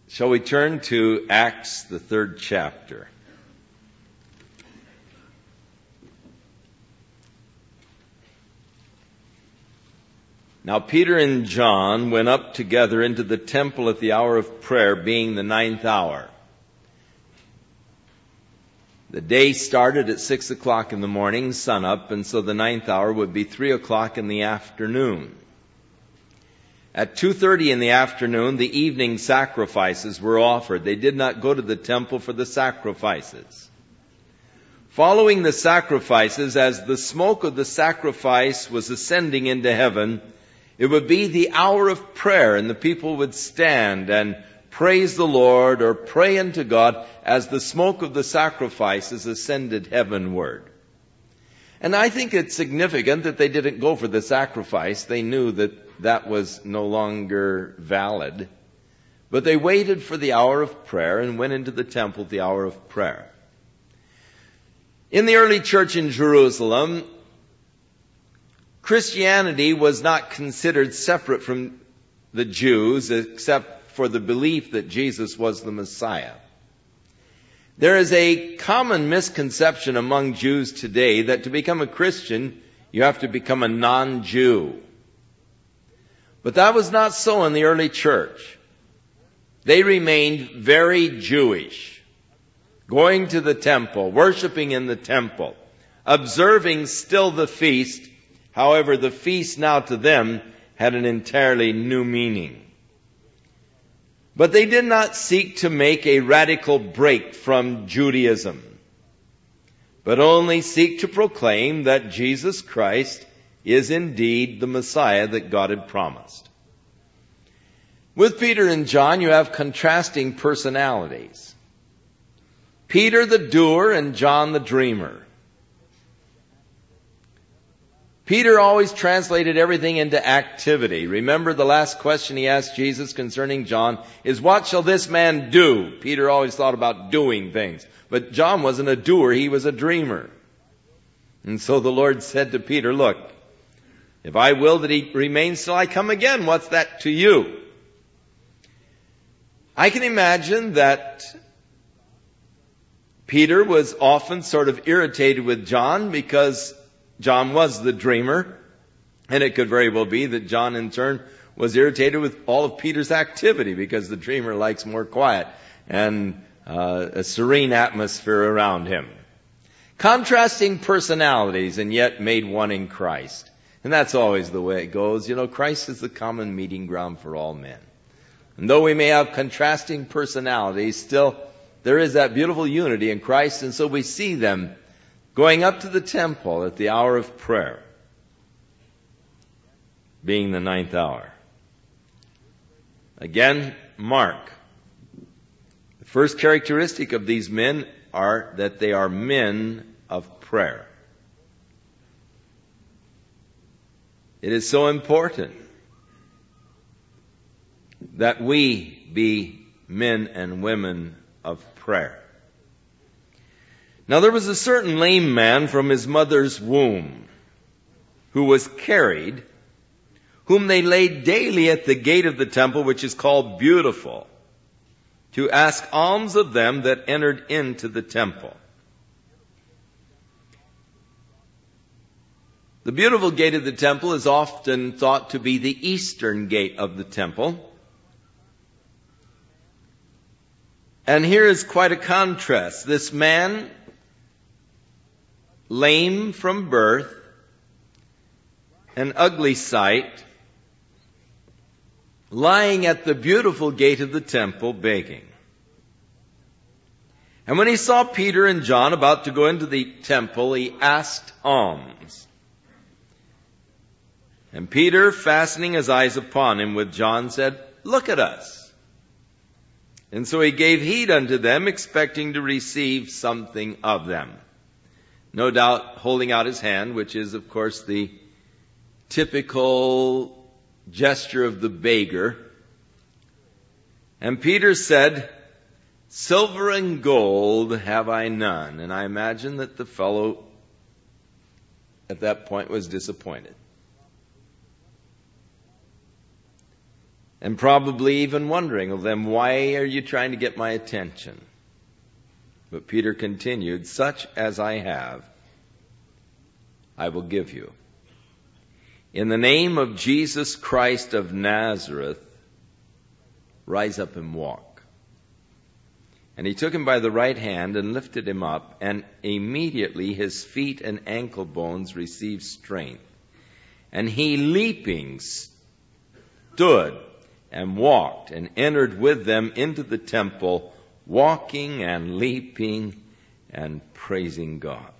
Shall we turn to Acts, the 3rd chapter? Now Peter and John went up together into the temple at the hour of prayer, being the 9th hour. The day started at 6 o'clock in the morning, sun up, and so the 9th hour would be 3 o'clock in the afternoon. At 2:30 in the afternoon, the evening sacrifices were offered. They did not go to the temple for the sacrifices. Following the sacrifices, as the smoke of the sacrifice was ascending into heaven, it would be the hour of prayer, and the people would stand and praise the Lord or pray unto God as the smoke of the sacrifices ascended heavenward. And I think it's significant that they didn't go for the sacrifice. They knew that was no longer valid. But they waited for the hour of prayer and went into the temple at the hour of prayer. In the early church in Jerusalem, Christianity was not considered separate from the Jews except for the belief that Jesus was the Messiah. There is a common misconception among Jews today that to become a Christian, you have to become a non-Jew. But that was not so in the early church. They remained very Jewish, going to the temple, worshiping in the temple, observing still the feast. However, the feast now to them had an entirely new meaning. But they did not seek to make a radical break from Judaism, but only seek to proclaim that Jesus Christ is indeed the Messiah that God had promised. With Peter and John, you have contrasting personalities. Peter the doer and John the dreamer. Peter always translated everything into activity. Remember the last question he asked Jesus concerning John is, what shall this man do? Peter always thought about doing things. But John wasn't a doer, he was a dreamer. And so the Lord said to Peter, look, if I will that he remains till I come again, what's that to you? I can imagine that Peter was often sort of irritated with John because John was the dreamer, and it could very well be that John in turn was irritated with all of Peter's activity because the dreamer likes more quiet and a serene atmosphere around him. Contrasting personalities and yet made one in Christ. And that's always the way it goes. You know, Christ is the common meeting ground for all men. And though we may have contrasting personalities, still there is that beautiful unity in Christ, and so we see them going up to the temple at the hour of prayer, being the 9th hour. Again, Mark. The first characteristic of these men are that they are men of prayer. It is so important that we be men and women of prayer. Now there was a certain lame man from his mother's womb who was carried, whom they laid daily at the gate of the temple, which is called Beautiful, to ask alms of them that entered into the temple. The Beautiful gate of the temple is often thought to be the eastern gate of the temple. And here is quite a contrast. This man, lame from birth, an ugly sight, lying at the Beautiful gate of the temple begging. And when he saw Peter and John about to go into the temple, he asked alms. And Peter, fastening his eyes upon him with John, said, look at us. And so he gave heed unto them, expecting to receive something of them. No doubt holding out his hand, which is, of course, the typical gesture of the beggar. And Peter said, silver and gold have I none. And I imagine that the fellow at that point was disappointed. And probably even wondering, well, then why are you trying to get my attention? But Peter continued, such as I have, I will give you. In the name of Jesus Christ of Nazareth, rise up and walk. And he took him by the right hand and lifted him up, and immediately his feet and ankle bones received strength. And he, leaping, stood and walked and entered with them into the temple, walking and leaping and praising God.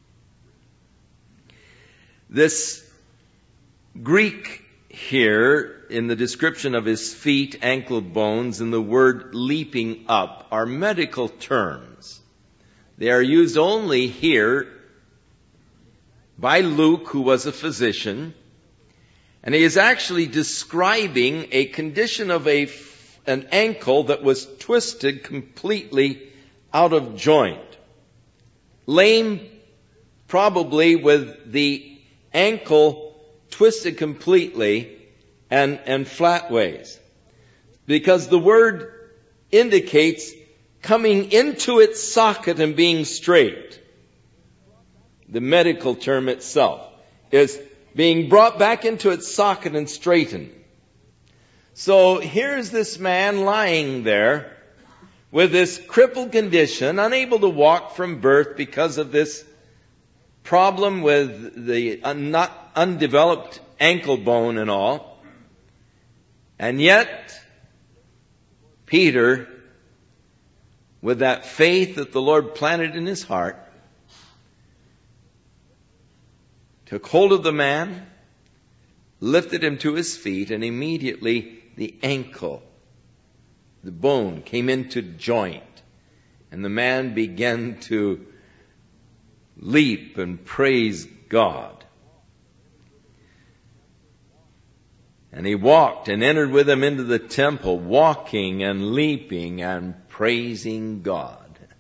This Greek here in the description of his feet, ankle bones, and the word leaping up are medical terms. They are used only here by Luke, who was a physician, and he is actually describing a condition of an ankle that was twisted completely out of joint. Lame, probably with the ankle twisted completely and flat ways. Because the word indicates coming into its socket and being straight. The medical term itself is being brought back into its socket and straightened. So here's this man lying there with this crippled condition, unable to walk from birth because of this problem with the undeveloped ankle bone and all. And yet, Peter, with that faith that the Lord planted in his heart, took hold of the man, lifted him to his feet, and immediately the ankle, the bone, came into joint. And the man began to leap and praise God. And he walked and entered with him into the temple, walking and leaping and praising God.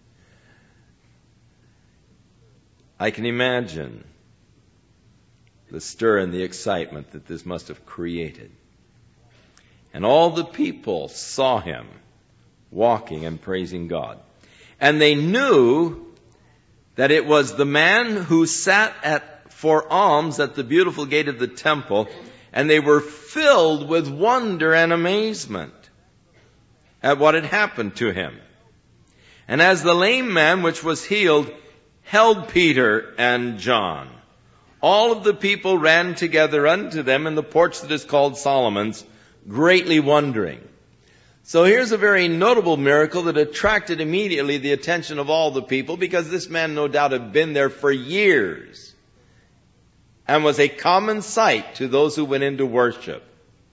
I can imagine the stir and the excitement that this must have created. And all the people saw him walking and praising God. And they knew that it was the man who sat for alms at the beautiful gate of the temple, and they were filled with wonder and amazement at what had happened to him. And as the lame man which was healed held Peter and John, all of the people ran together unto them in the porch that is called Solomon's, greatly wondering. So here's a very notable miracle that attracted immediately the attention of all the people, because this man no doubt had been there for years and was a common sight to those who went into worship.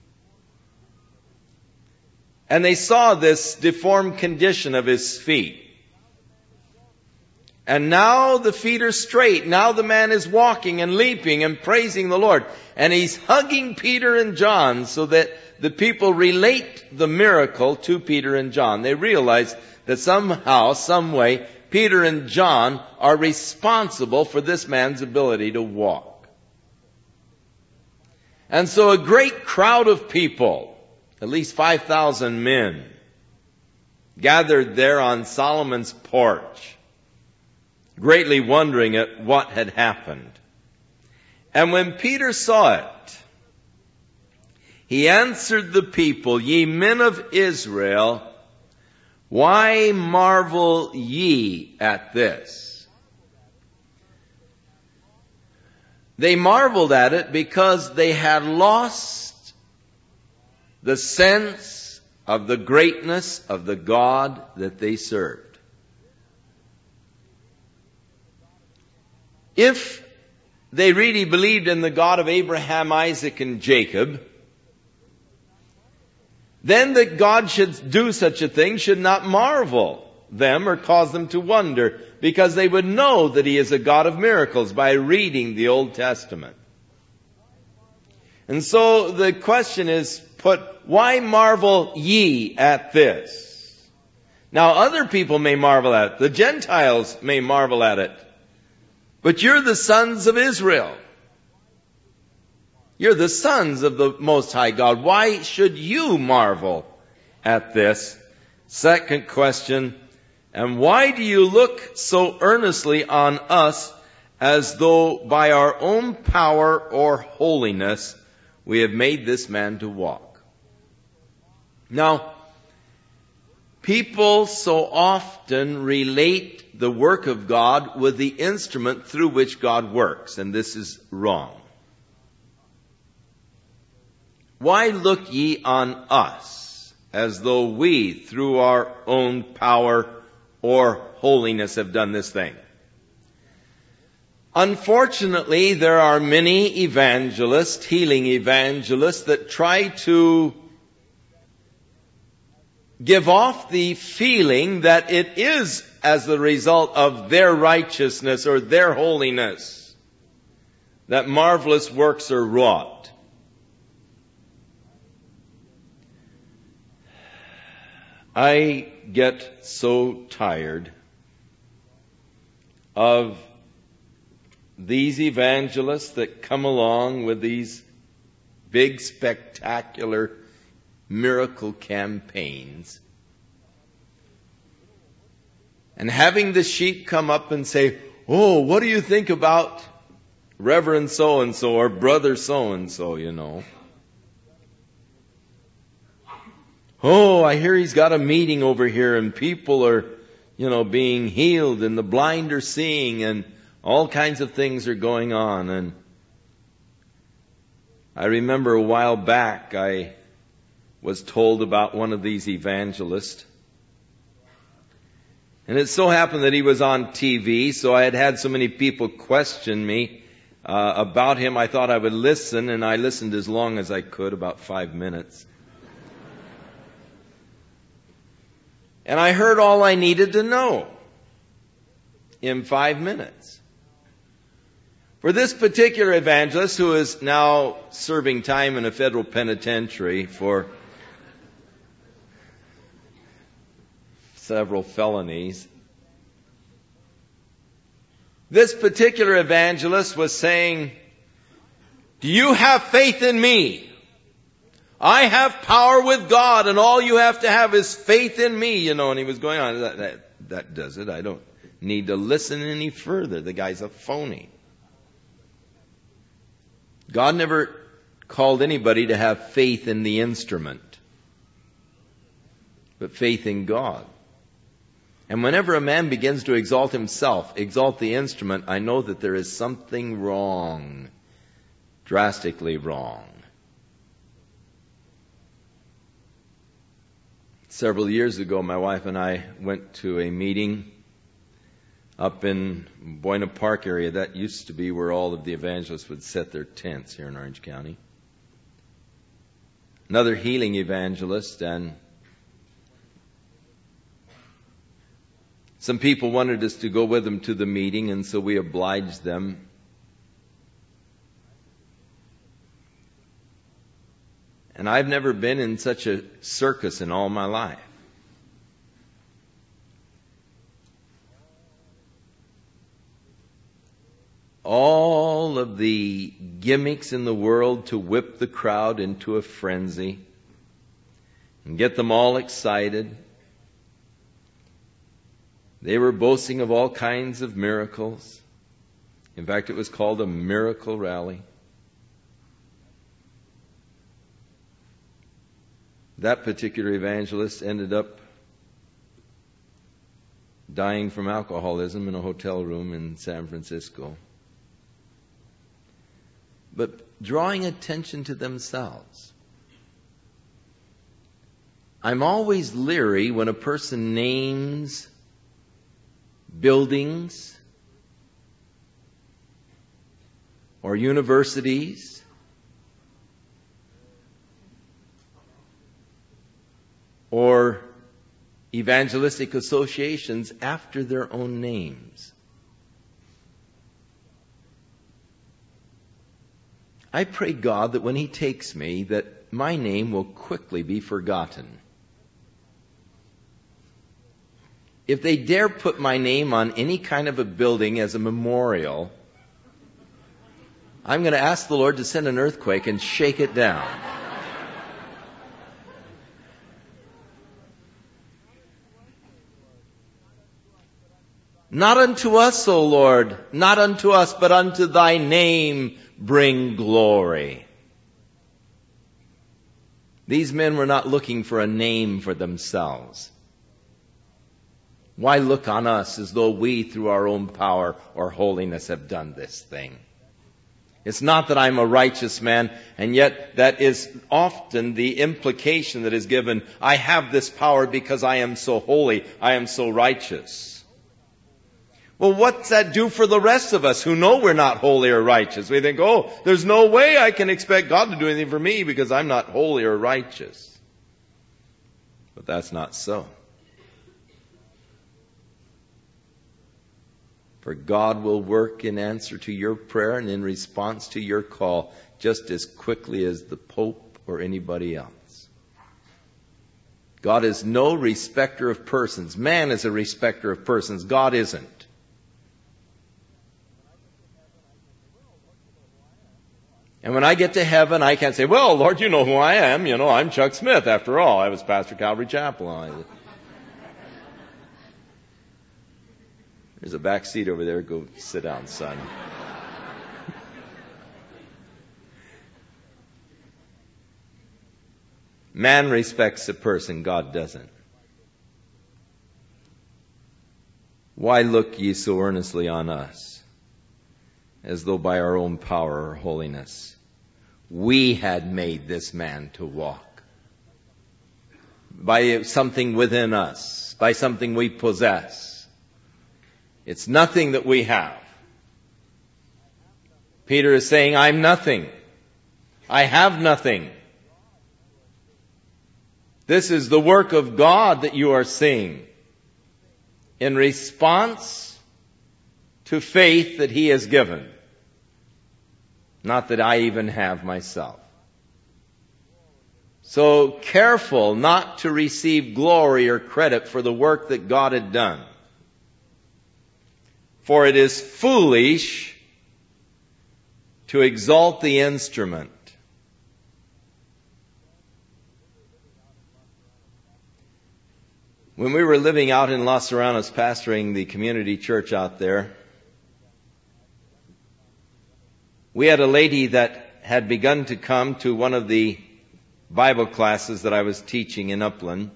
And they saw this deformed condition of his feet. And now the feet are straight. Now the man is walking and leaping and praising the Lord. And he's hugging Peter and John so that the people relate the miracle to Peter and John. They realize that somehow, some way, Peter and John are responsible for this man's ability to walk. And so a great crowd of people, at least 5,000 men, gathered there on Solomon's porch, greatly wondering at what had happened. And when Peter saw it, he answered the people, Ye men of Israel, why marvel ye at this? They marveled at it because they had lost the sense of the greatness of the God that they served. If they really believed in the God of Abraham, Isaac, and Jacob, then that God should do such a thing should not marvel them or cause them to wonder, because they would know that He is a God of miracles by reading the Old Testament. And so the question is put, why marvel ye at this? Now other people may marvel at it. The Gentiles may marvel at it. But you're the sons of Israel. You're the sons of the Most High God. Why should you marvel at this? Second question, and why do you look so earnestly on us as though by our own power or holiness we have made this man to walk? Now, people so often relate the work of God with the instrument through which God works, and this is wrong. Why look ye on us as though we, through our own power or holiness, have done this thing? Unfortunately, there are many evangelists, healing evangelists, that try to give off the feeling that it is as the result of their righteousness or their holiness that marvelous works are wrought. I get so tired of these evangelists that come along with these big, spectacular miracle campaigns, and having the sheep come up and say, "Oh, what do you think about Reverend so-and-so or Brother so-and-so, you know? Oh, I hear he's got a meeting over here and people are, being healed and the blind are seeing and all kinds of things are going on." And I remember a while back I was told about one of these evangelists. And it so happened that he was on TV, so I had had so many people question me about him. I thought I would listen, and I listened as long as I could, about 5 minutes. And I heard all I needed to know in 5 minutes. For this particular evangelist, who is now serving time in a federal penitentiary for several felonies, this particular evangelist was saying, "Do you have faith in me? I have power with God, and all you have to have is faith in me," and he was going on. That does it. I don't need to listen any further. The guy's a phony. God never called anybody to have faith in the instrument, but faith in God. And whenever a man begins to exalt himself, exalt the instrument, I know that there is something wrong, drastically wrong. Several years ago, my wife and I went to a meeting up in Buena Park area. That used to be where all of the evangelists would set their tents here in Orange County. Another healing evangelist, and some people wanted us to go with them to the meeting, and so we obliged them. And I've never been in such a circus in all my life. All of the gimmicks in the world to whip the crowd into a frenzy and get them all excited. They were boasting of all kinds of miracles. In fact, it was called a miracle rally. That particular evangelist ended up dying from alcoholism in a hotel room in San Francisco. But drawing attention to themselves. I'm always leery when a person names buildings or universities or evangelistic associations after their own names. I pray God that when He takes me, that my name will quickly be forgotten. If they dare put my name on any kind of a building as a memorial, I'm going to ask the Lord to send an earthquake and shake it down. Not unto us, O Lord, not unto us, but unto thy name bring glory. These men were not looking for a name for themselves. Why look on us as though we, through our own power or holiness, have done this thing? It's not that I'm a righteous man, and yet that is often the implication that is given. I have this power because I am so holy, I am so righteous. Well, what's that do for the rest of us who know we're not holy or righteous? We think, oh, there's no way I can expect God to do anything for me because I'm not holy or righteous. But that's not so. For God will work in answer to your prayer and in response to your call just as quickly as the Pope or anybody else. God is no respecter of persons. Man is a respecter of persons. God isn't. And when I get to heaven, I can't say, well, Lord, you know who I am. You know, I'm Chuck Smith. After all, I was pastor Calvary Chapel. There's a back seat over there. Go sit down, son. Man respects a person. God doesn't. Why look ye so earnestly on us, as though by our own power or holiness we had made this man to walk? By something within us, by something we possess. It's nothing that we have. Peter is saying, I'm nothing. I have nothing. This is the work of God that you are seeing in response to faith that He has given. Not that I even have myself. So careful not to receive glory or credit for the work that God had done. For it is foolish to exalt the instrument. When we were living out in Los Serranos, pastoring the community church out there, we had a lady that had begun to come to one of the Bible classes that I was teaching in Upland.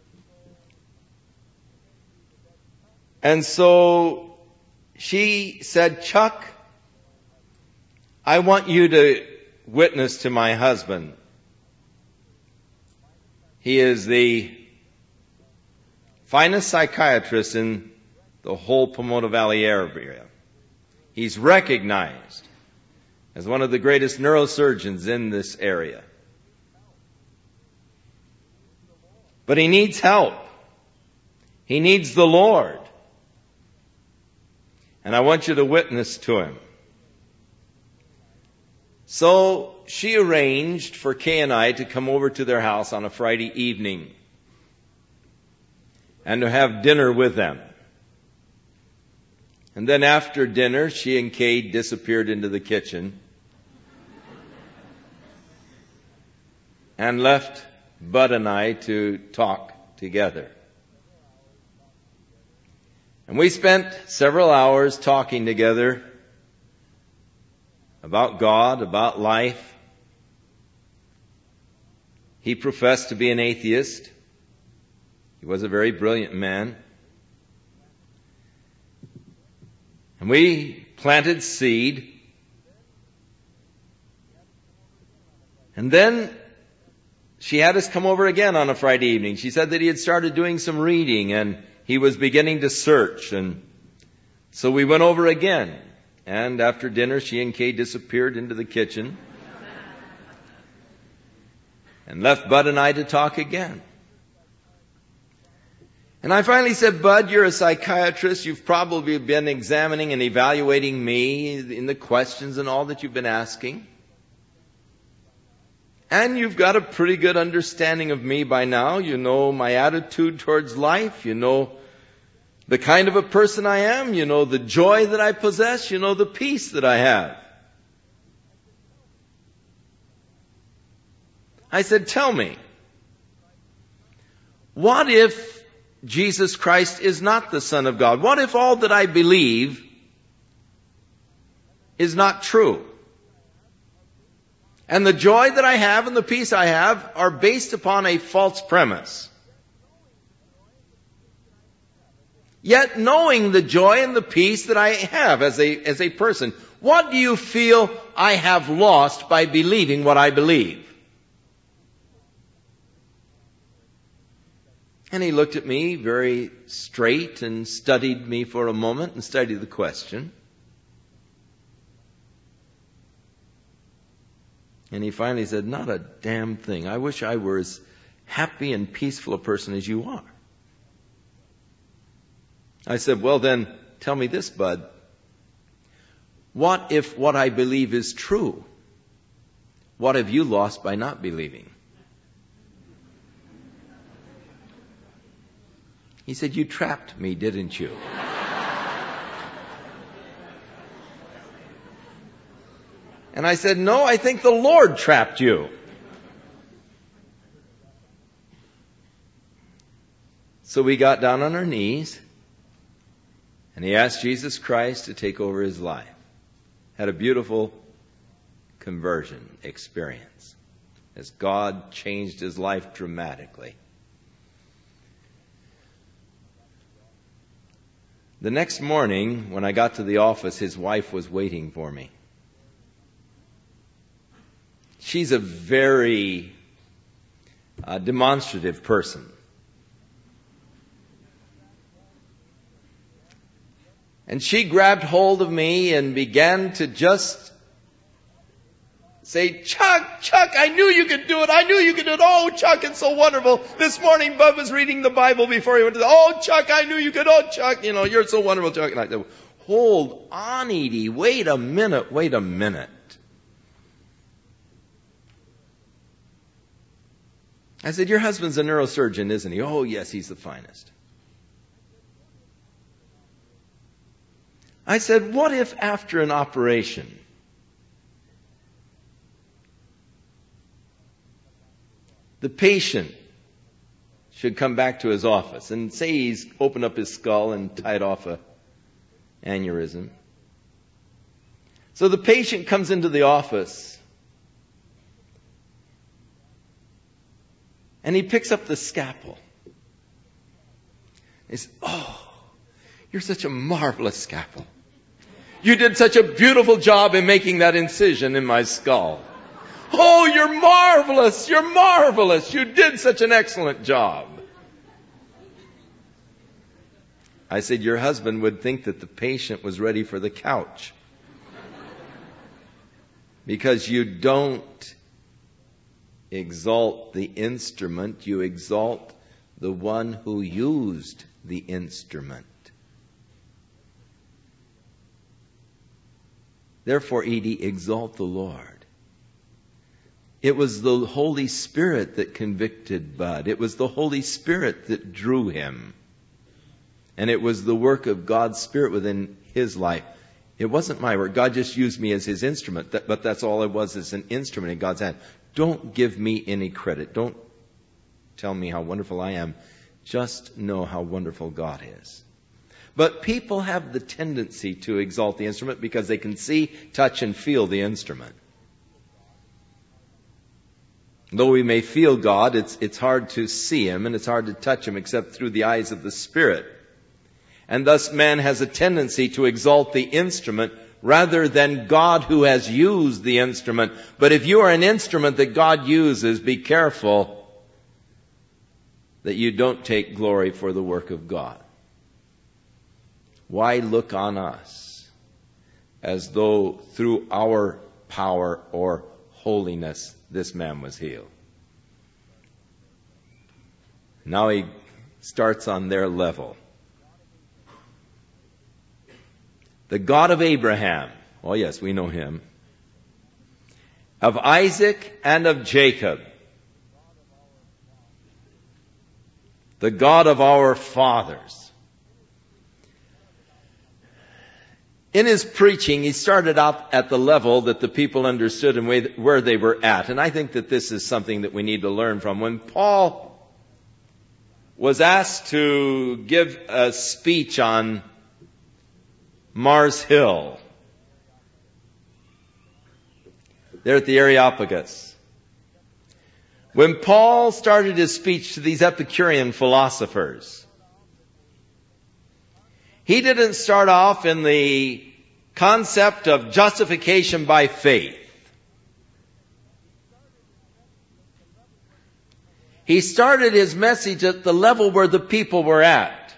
And so she said, Chuck, I want you to witness to my husband. He is the finest psychiatrist in the whole Pomona Valley area. He's recognized as one of the greatest neurosurgeons in this area. But he needs help. He needs the Lord. And I want you to witness to him. So she arranged for Kay and I to come over to their house on a Friday evening and to have dinner with them. And then after dinner, she and Kay disappeared into the kitchen and left Bud and I to talk together. And we spent several hours talking together about God, about life. He professed to be an atheist. He was a very brilliant man. And we planted seed. And then she had us come over again on a Friday evening. She said that he had started doing some reading and he was beginning to search. And so we went over again. And after dinner, she and Kay disappeared into the kitchen and left Bud and I to talk again. And I finally said, Bud, you're a psychiatrist. You've probably been examining and evaluating me in the questions and all that you've been asking. And you've got a pretty good understanding of me by now. You know my attitude towards life. You know the kind of a person I am. You know the joy that I possess. You know the peace that I have. I said, tell me, what if Jesus Christ is not the Son of God? What if all that I believe is not true? And the joy that I have and the peace I have are based upon a false premise. Yet knowing the joy and the peace that I have as a person, what do you feel I have lost by believing what I believe? And he looked at me very straight and studied me for a moment and studied the question. And he finally said, not a damn thing. I wish I were as happy and peaceful a person as you are. I said, well then, tell me this, bud. What if what I believe is true? What have you lost by not believing? He said, you trapped me, didn't you? And I said, no, I think the Lord trapped you. So we got down on our knees, and he asked Jesus Christ to take over his life. Had a beautiful conversion experience as God changed his life dramatically. The next morning, when I got to the office, his wife was waiting for me. She's a very demonstrative person. And she grabbed hold of me and began to just say, Chuck, I knew you could do it. I knew you could do it. Oh, Chuck, it's so wonderful. This morning, Bub was reading the Bible before he went to the, oh, Chuck, I knew you could. Oh, Chuck, you're so wonderful, Chuck. And I said, hold on, Edie. Wait a minute. I said, your husband's a neurosurgeon, isn't he? Oh, yes, he's the finest. I said, what if after an operation, the patient should come back to his office and say he's opened up his skull and tied off an aneurysm. So the patient comes into the office and he picks up the scalpel. He says, oh, you're such a marvelous scalpel. You did such a beautiful job in making that incision in my skull. Oh, you're marvelous. You did such an excellent job. I said, your husband would think that the patient was ready for the couch. Because you don't exalt the instrument, you exalt the one who used the instrument. Therefore, Edie, exalt the Lord. It was the Holy Spirit that convicted Bud. It was the Holy Spirit that drew him. And it was the work of God's Spirit within his life. It wasn't my work. God just used me as his instrument. But that's all I was, as an instrument in God's hand. Don't give me any credit. Don't tell me how wonderful I am. Just know how wonderful God is. But people have the tendency to exalt the instrument because they can see, touch, and feel the instrument. Though we may feel God, it's hard to see Him and it's hard to touch Him except through the eyes of the Spirit. And thus man has a tendency to exalt the instrument rather than God who has used the instrument. But if you are an instrument that God uses, be careful that you don't take glory for the work of God. Why look on us as though through our power or holiness this man was healed? Now he starts on their level. The God of Abraham, oh yes, we know him, of Isaac and of Jacob, the God of our fathers. In his preaching, he started out at the level that the people understood and where they were at. And I think that this is something that we need to learn from. When Paul was asked to give a speech on Mars Hill, there at the Areopagus, when Paul started his speech to these Epicurean philosophers, he didn't start off in the concept of justification by faith. He started his message at the level where the people were at.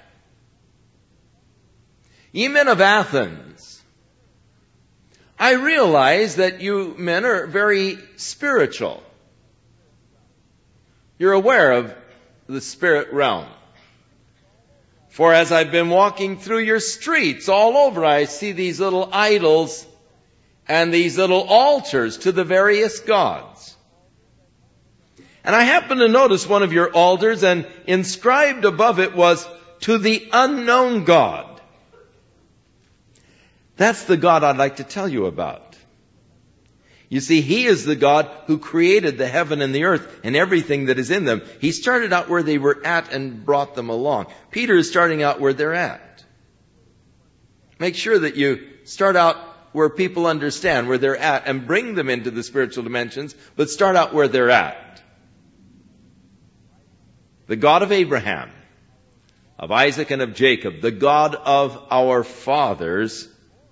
Ye men of Athens, I realize that you men are very spiritual. You're aware of the spirit realm. For as I've been walking through your streets all over, I see these little idols and these little altars to the various gods. And I happened to notice one of your altars, and inscribed above it was, to the unknown God. That's the God I'd like to tell you about. You see, He is the God who created the heaven and the earth and everything that is in them. He started out where they were at and brought them along. Peter is starting out where they're at. Make sure that you start out where people understand where they're at and bring them into the spiritual dimensions, but start out where they're at. The God of Abraham, of Isaac, and of Jacob, the God of our fathers,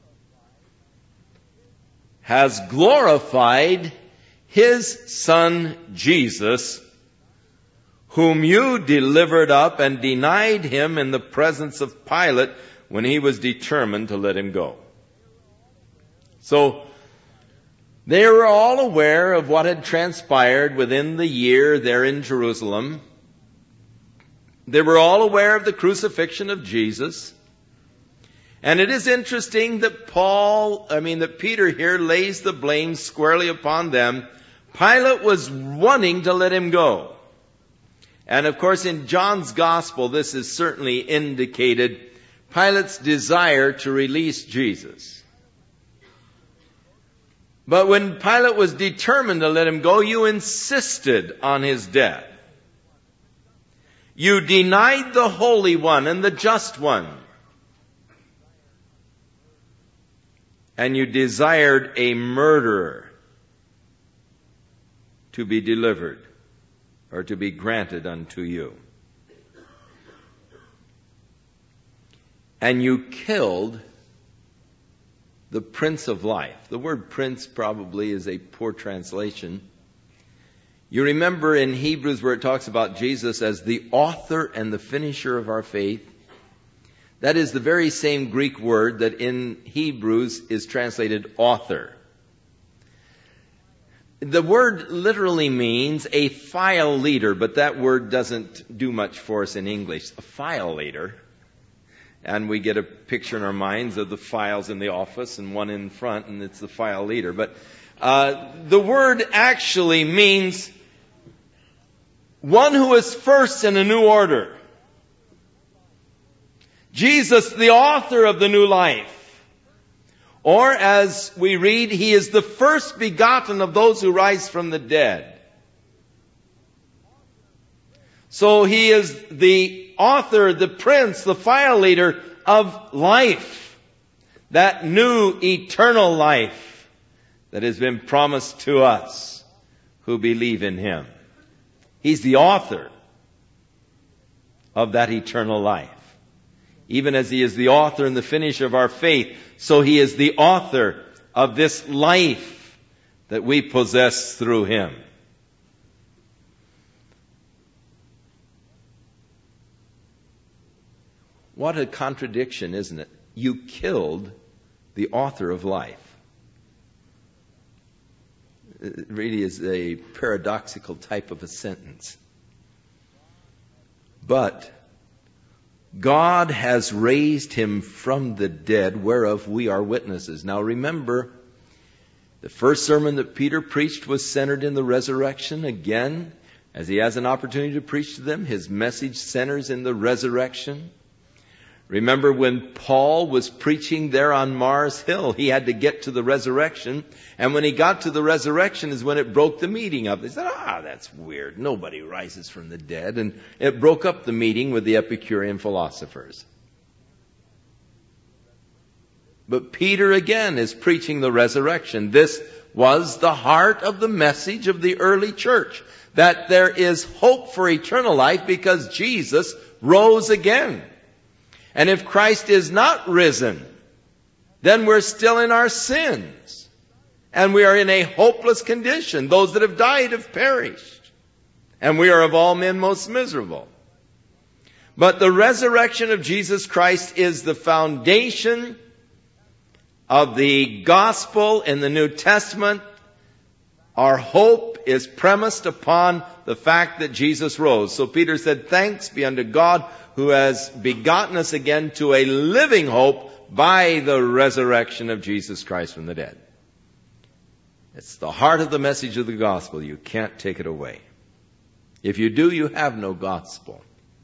has glorified His Son Jesus, whom you delivered up and denied Him in the presence of Pilate when he was determined to let Him go. So, they were all aware of what had transpired within the year there in Jerusalem. They were all aware of the crucifixion of Jesus. And it is interesting that that Peter here lays the blame squarely upon them. Pilate was wanting to let Him go. And of course in John's Gospel this is certainly indicated, Pilate's desire to release Jesus. But when Pilate was determined to let Him go, you insisted on His death. You denied the Holy One and the Just One. And you desired a murderer to be delivered or to be granted unto you. And you killed the Prince of Life. The word prince probably is a poor translation. You remember in Hebrews where it talks about Jesus as the author and the finisher of our faith. That is the very same Greek word that in Hebrews is translated author. The word literally means a file leader, but that word doesn't do much for us in English. A file leader. And we get a picture in our minds of the files in the office and one in front, and it's the file leader. But the word actually means one who is first in a new order. Jesus, the author of the new life. Or as we read, He is the first begotten of those who rise from the dead. So He is the author, the prince, the file leader of life. That new eternal life that has been promised to us who believe in Him. He's the author of that eternal life. Even as He is the author and the finisher of our faith, so He is the author of this life that we possess through Him. What a contradiction, isn't it? You killed the author of life. It really is a paradoxical type of a sentence. But God has raised Him from the dead, whereof we are witnesses. Now remember, the first sermon that Peter preached was centered in the resurrection. Again, as he has an opportunity to preach to them, his message centers in the resurrection. Remember when Paul was preaching there on Mars Hill, he had to get to the resurrection. And when he got to the resurrection is when it broke the meeting up. They said, that's weird. Nobody rises from the dead. And it broke up the meeting with the Epicurean philosophers. But Peter again is preaching the resurrection. This was the heart of the message of the early church, that there is hope for eternal life because Jesus rose again. And if Christ is not risen, then we're still in our sins. And we are in a hopeless condition. Those that have died have perished. And we are of all men most miserable. But the resurrection of Jesus Christ is the foundation of the gospel in the New Testament. Our hope is premised upon the fact that Jesus rose. So Peter said, thanks be unto God who has begotten us again to a living hope by the resurrection of Jesus Christ from the dead. It's the heart of the message of the gospel. You can't take it away. If you do, you have no gospel.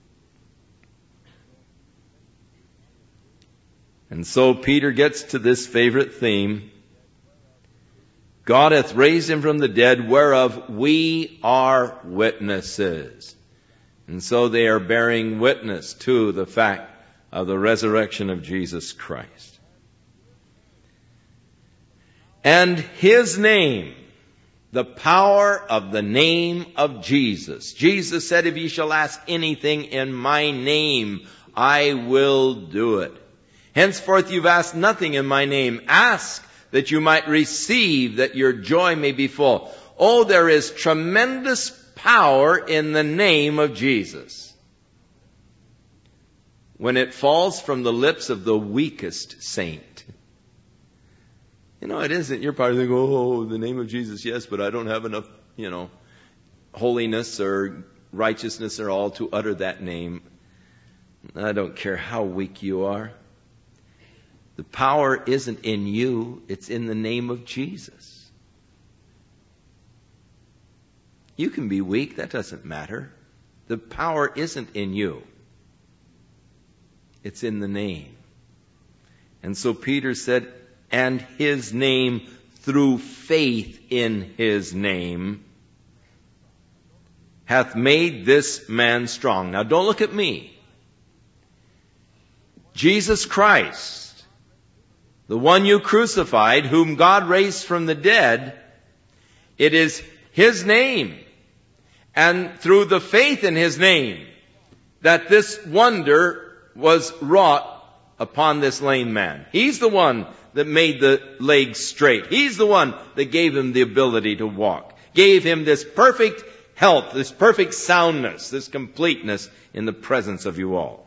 And so Peter gets to this favorite theme. God hath raised him from the dead, whereof we are witnesses. And so they are bearing witness to the fact of the resurrection of Jesus Christ. And his name, the power of the name of Jesus. Jesus said, if ye shall ask anything in my name, I will do it. Henceforth you've asked nothing in my name. Ask that you might receive, that your joy may be full. Oh, there is tremendous power in the name of Jesus. When it falls from the lips of the weakest saint. It isn't. You're probably thinking, oh, the name of Jesus, yes, but I don't have enough, holiness or righteousness or all to utter that name. I don't care how weak you are. The power isn't in you, it's in the name of Jesus. You can be weak, that doesn't matter. The power isn't in you. It's in the name. And so Peter said, and his name, through faith in his name, hath made this man strong. Now don't look at me. Jesus Christ, the one you crucified, whom God raised from the dead, it is his name, and through the faith in his name, that this wonder was wrought upon this lame man. He's the one that made the legs straight. He's the one that gave him the ability to walk, gave him this perfect health, this perfect soundness, this completeness in the presence of you all.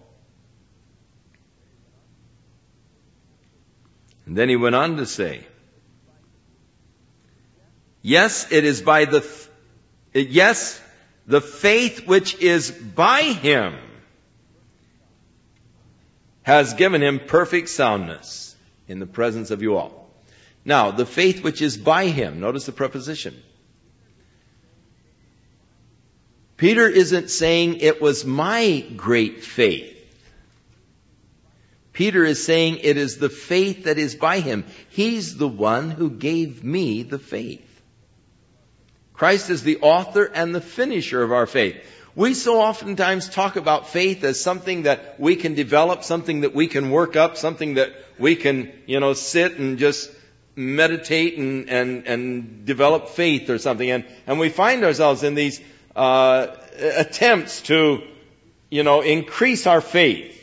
And then he went on to say, yes, it is by the faith which is by him has given him perfect soundness in the presence of you all. Now, the faith which is by him, notice the preposition. Peter isn't saying it was my great faith. Peter is saying it is the faith that is by him. He's the one who gave me the faith. Christ is the author and the finisher of our faith. We so oftentimes talk about faith as something that we can develop, something that we can work up, something that we can, sit and just meditate and develop faith or something. And we find ourselves in these attempts to, increase our faith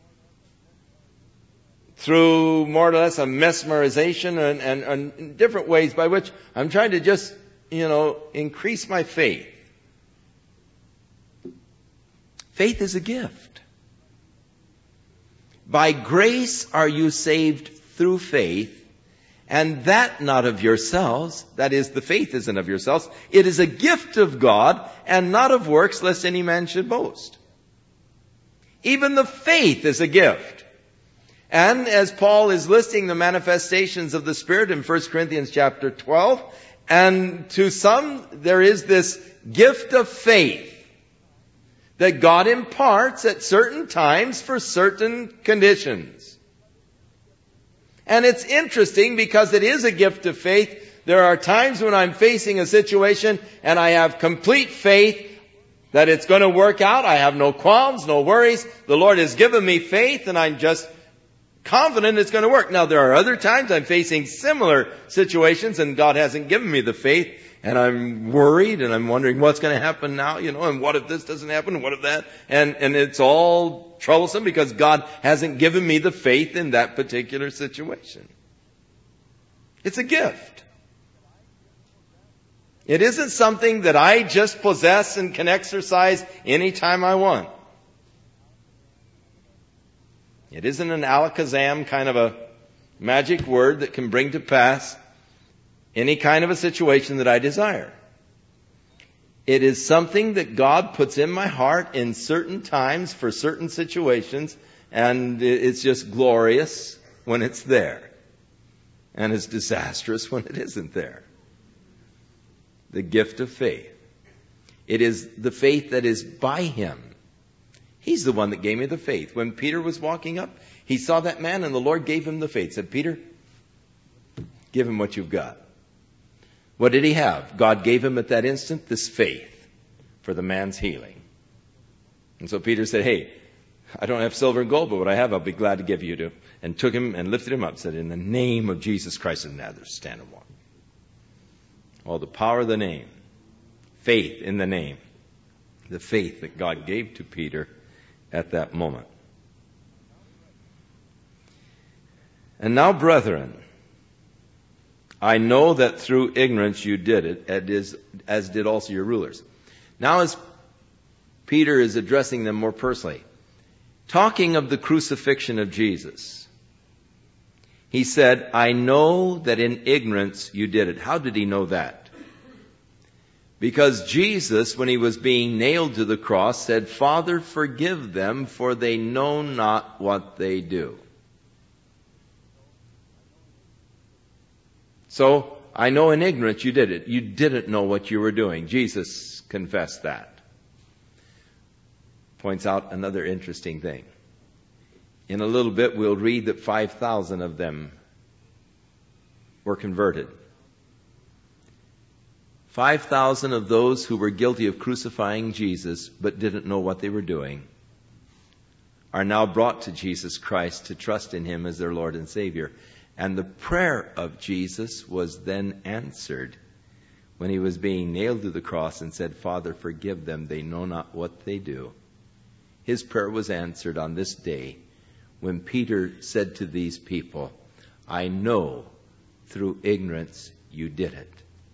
through more or less a mesmerization and different ways by which I'm trying to just, increase my faith. Faith is a gift. By grace are you saved through faith, and that not of yourselves, that is, the faith isn't of yourselves. It is a gift of God, and not of works, lest any man should boast. Even the faith is a gift. And as Paul is listing the manifestations of the Spirit in 1 Corinthians chapter 12, and to some there is this gift of faith. that God imparts at certain times for certain conditions. And it's interesting because it is a gift of faith. There are times when I'm facing a situation and I have complete faith that it's going to work out. I have no qualms, no worries. The Lord has given me faith and I'm just confident it's going to work. Now, there are other times I'm facing similar situations and God hasn't given me the faith and I'm worried and I'm wondering what's going to happen now, and what if this doesn't happen? What if that? And it's all troublesome because God hasn't given me the faith in that particular situation. It's a gift. It isn't something that I just possess and can exercise anytime I want. It isn't an alakazam kind of a magic word that can bring to pass any kind of a situation that I desire. It is something that God puts in my heart in certain times for certain situations, and it's just glorious when it's there. And it's disastrous when it isn't there. The gift of faith. It is the faith that is by Him. He's the one that gave me the faith. When Peter was walking up, he saw that man and the Lord gave him the faith. Said, Peter, give him what you've got. What did he have? God gave him at that instant this faith for the man's healing. And so Peter said, hey, I don't have silver and gold, but what I have I'll be glad to give you to. And took him and lifted him up, said, in the name of Jesus Christ of Nazareth, stand and walk. Oh, the power of the name. Faith in the name. The faith that God gave to Peter at that moment. And now, brethren, I know that through ignorance you did it, as did also your rulers. Now, as Peter is addressing them more personally, talking of the crucifixion of Jesus, he said, I know that in ignorance you did it. How did he know that? Because Jesus, when he was being nailed to the cross, said, Father, forgive them, for they know not what they do. So, I know in ignorance you did it. You didn't know what you were doing. Jesus confessed that. Points out another interesting thing. In a little bit, we'll read that 5,000 of them were converted. 5,000 of those who were guilty of crucifying Jesus but didn't know what they were doing are now brought to Jesus Christ to trust in Him as their Lord and Savior. And the prayer of Jesus was then answered when He was being nailed to the cross and said, Father, forgive them, they know not what they do. His prayer was answered on this day when Peter said to these people, I know through ignorance you did it.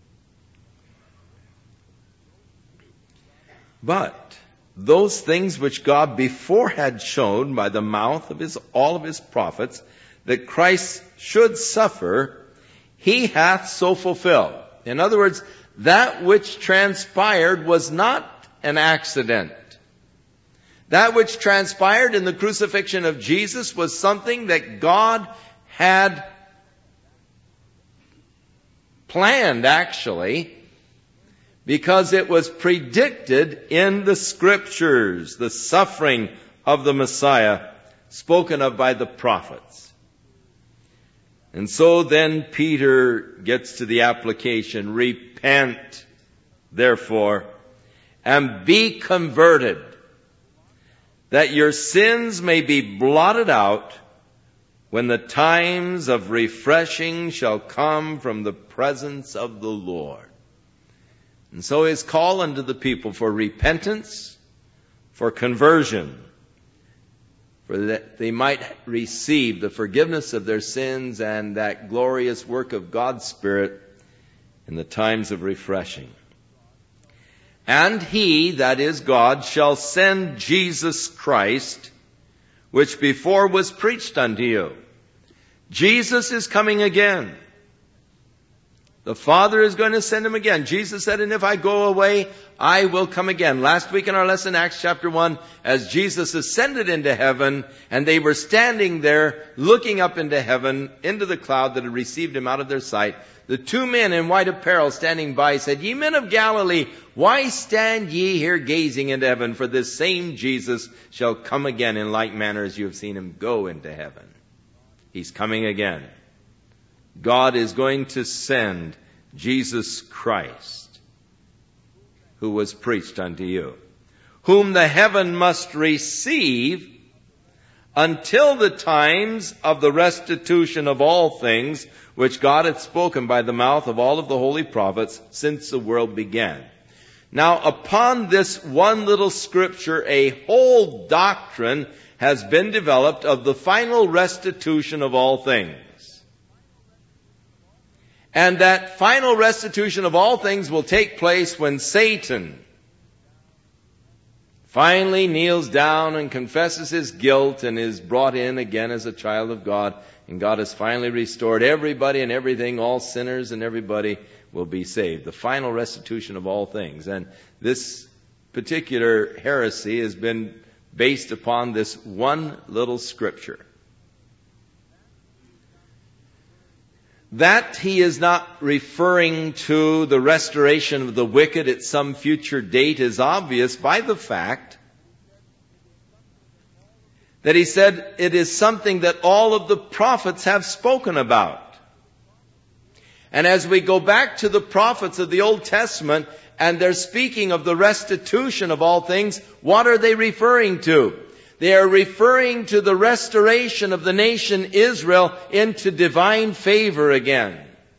But those things which God before had shown by the mouth of all of His prophets, that Christ should suffer, He hath so fulfilled. In other words, that which transpired was not an accident. That which transpired in the crucifixion of Jesus was something that God had planned, actually, because it was predicted in the Scriptures, the suffering of the Messiah spoken of by the prophets. And so then Peter gets to the application, repent, therefore, and be converted, that your sins may be blotted out when the times of refreshing shall come from the presence of the Lord. And so his call unto the people for repentance, for conversion, for that they might receive the forgiveness of their sins and that glorious work of God's Spirit in the times of refreshing. And He, that is God, shall send Jesus Christ, which before was preached unto you. Jesus is coming again. The Father is going to send him again. Jesus said, and if I go away, I will come again. Last week in our lesson, Acts chapter 1, as Jesus ascended into heaven, and they were standing there looking up into heaven, into the cloud that had received him out of their sight, the two men in white apparel standing by said, Ye men of Galilee, why stand ye here gazing into heaven? For this same Jesus shall come again in like manner as you have seen him go into heaven. He's coming again. God is going to send Jesus Christ, who was preached unto you, whom the heaven must receive until the times of the restitution of all things, which God hath spoken by the mouth of all of the holy prophets since the world began. Now, upon this one little scripture, a whole doctrine has been developed of the final restitution of all things. And that final restitution of all things will take place when Satan finally kneels down and confesses his guilt and is brought in again as a child of God. And God has finally restored everybody and everything, all sinners and everybody will be saved. The final restitution of all things. And this particular heresy has been based upon this one little scripture. That he is not referring to the restoration of the wicked at some future date is obvious by the fact that he said it is something that all of the prophets have spoken about. And as we go back to the prophets of the Old Testament and they're speaking of the restitution of all things, what are they referring to? They are referring to the restoration of the nation Israel into divine favor again.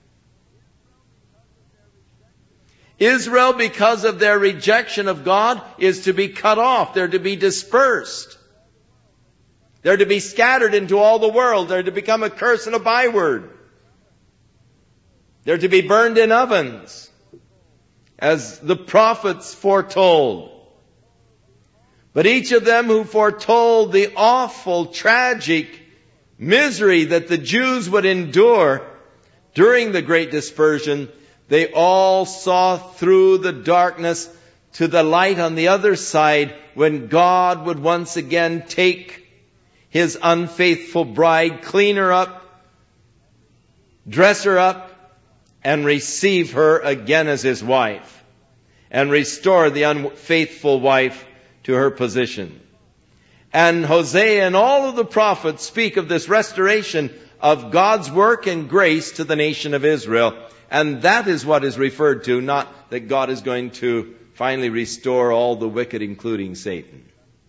Israel, because of their rejection of God, is to be cut off. They're to be dispersed. They're to be scattered into all the world. They're to become a curse and a byword. They're to be burned in ovens, as the prophets foretold. But each of them who foretold the awful, tragic misery that the Jews would endure during the Great Dispersion, they all saw through the darkness to the light on the other side when God would once again take his unfaithful bride, clean her up, dress her up, and receive her again as his wife, and restore the unfaithful wife to her position. And Hosea and all of the prophets speak of this restoration of God's work and grace to the nation of Israel. And that is what is referred to, not that God is going to finally restore all the wicked, including Satan.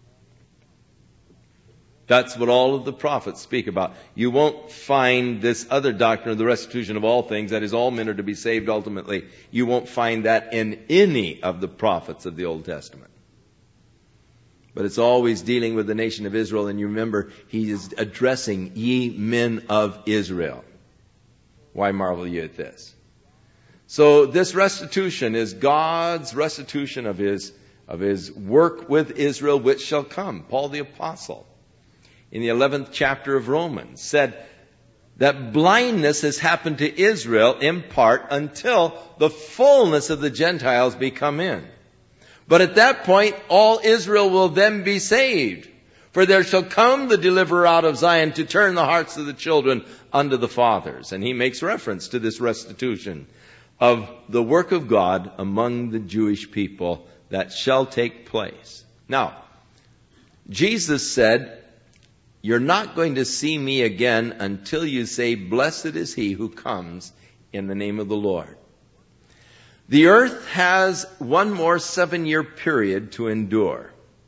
That's what all of the prophets speak about. You won't find this other doctrine of the restitution of all things, that is, all men are to be saved ultimately. You won't find that in any of the prophets of the Old Testament. But it's always dealing with the nation of Israel. And you remember, he is addressing ye men of Israel. Why marvel ye at this? So this restitution is God's restitution of his work with Israel, which shall come. Paul the Apostle, in the 11th chapter of Romans, said that blindness has happened to Israel in part until the fullness of the Gentiles be come in. But at that point, all Israel will then be saved. For there shall come the deliverer out of Zion to turn the hearts of the children unto the fathers. And he makes reference to this restitution of the work of God among the Jewish people that shall take place. Now, Jesus said, you're not going to see me again until you say, blessed is he who comes in the name of the Lord. The earth has one more 7-year period to endure.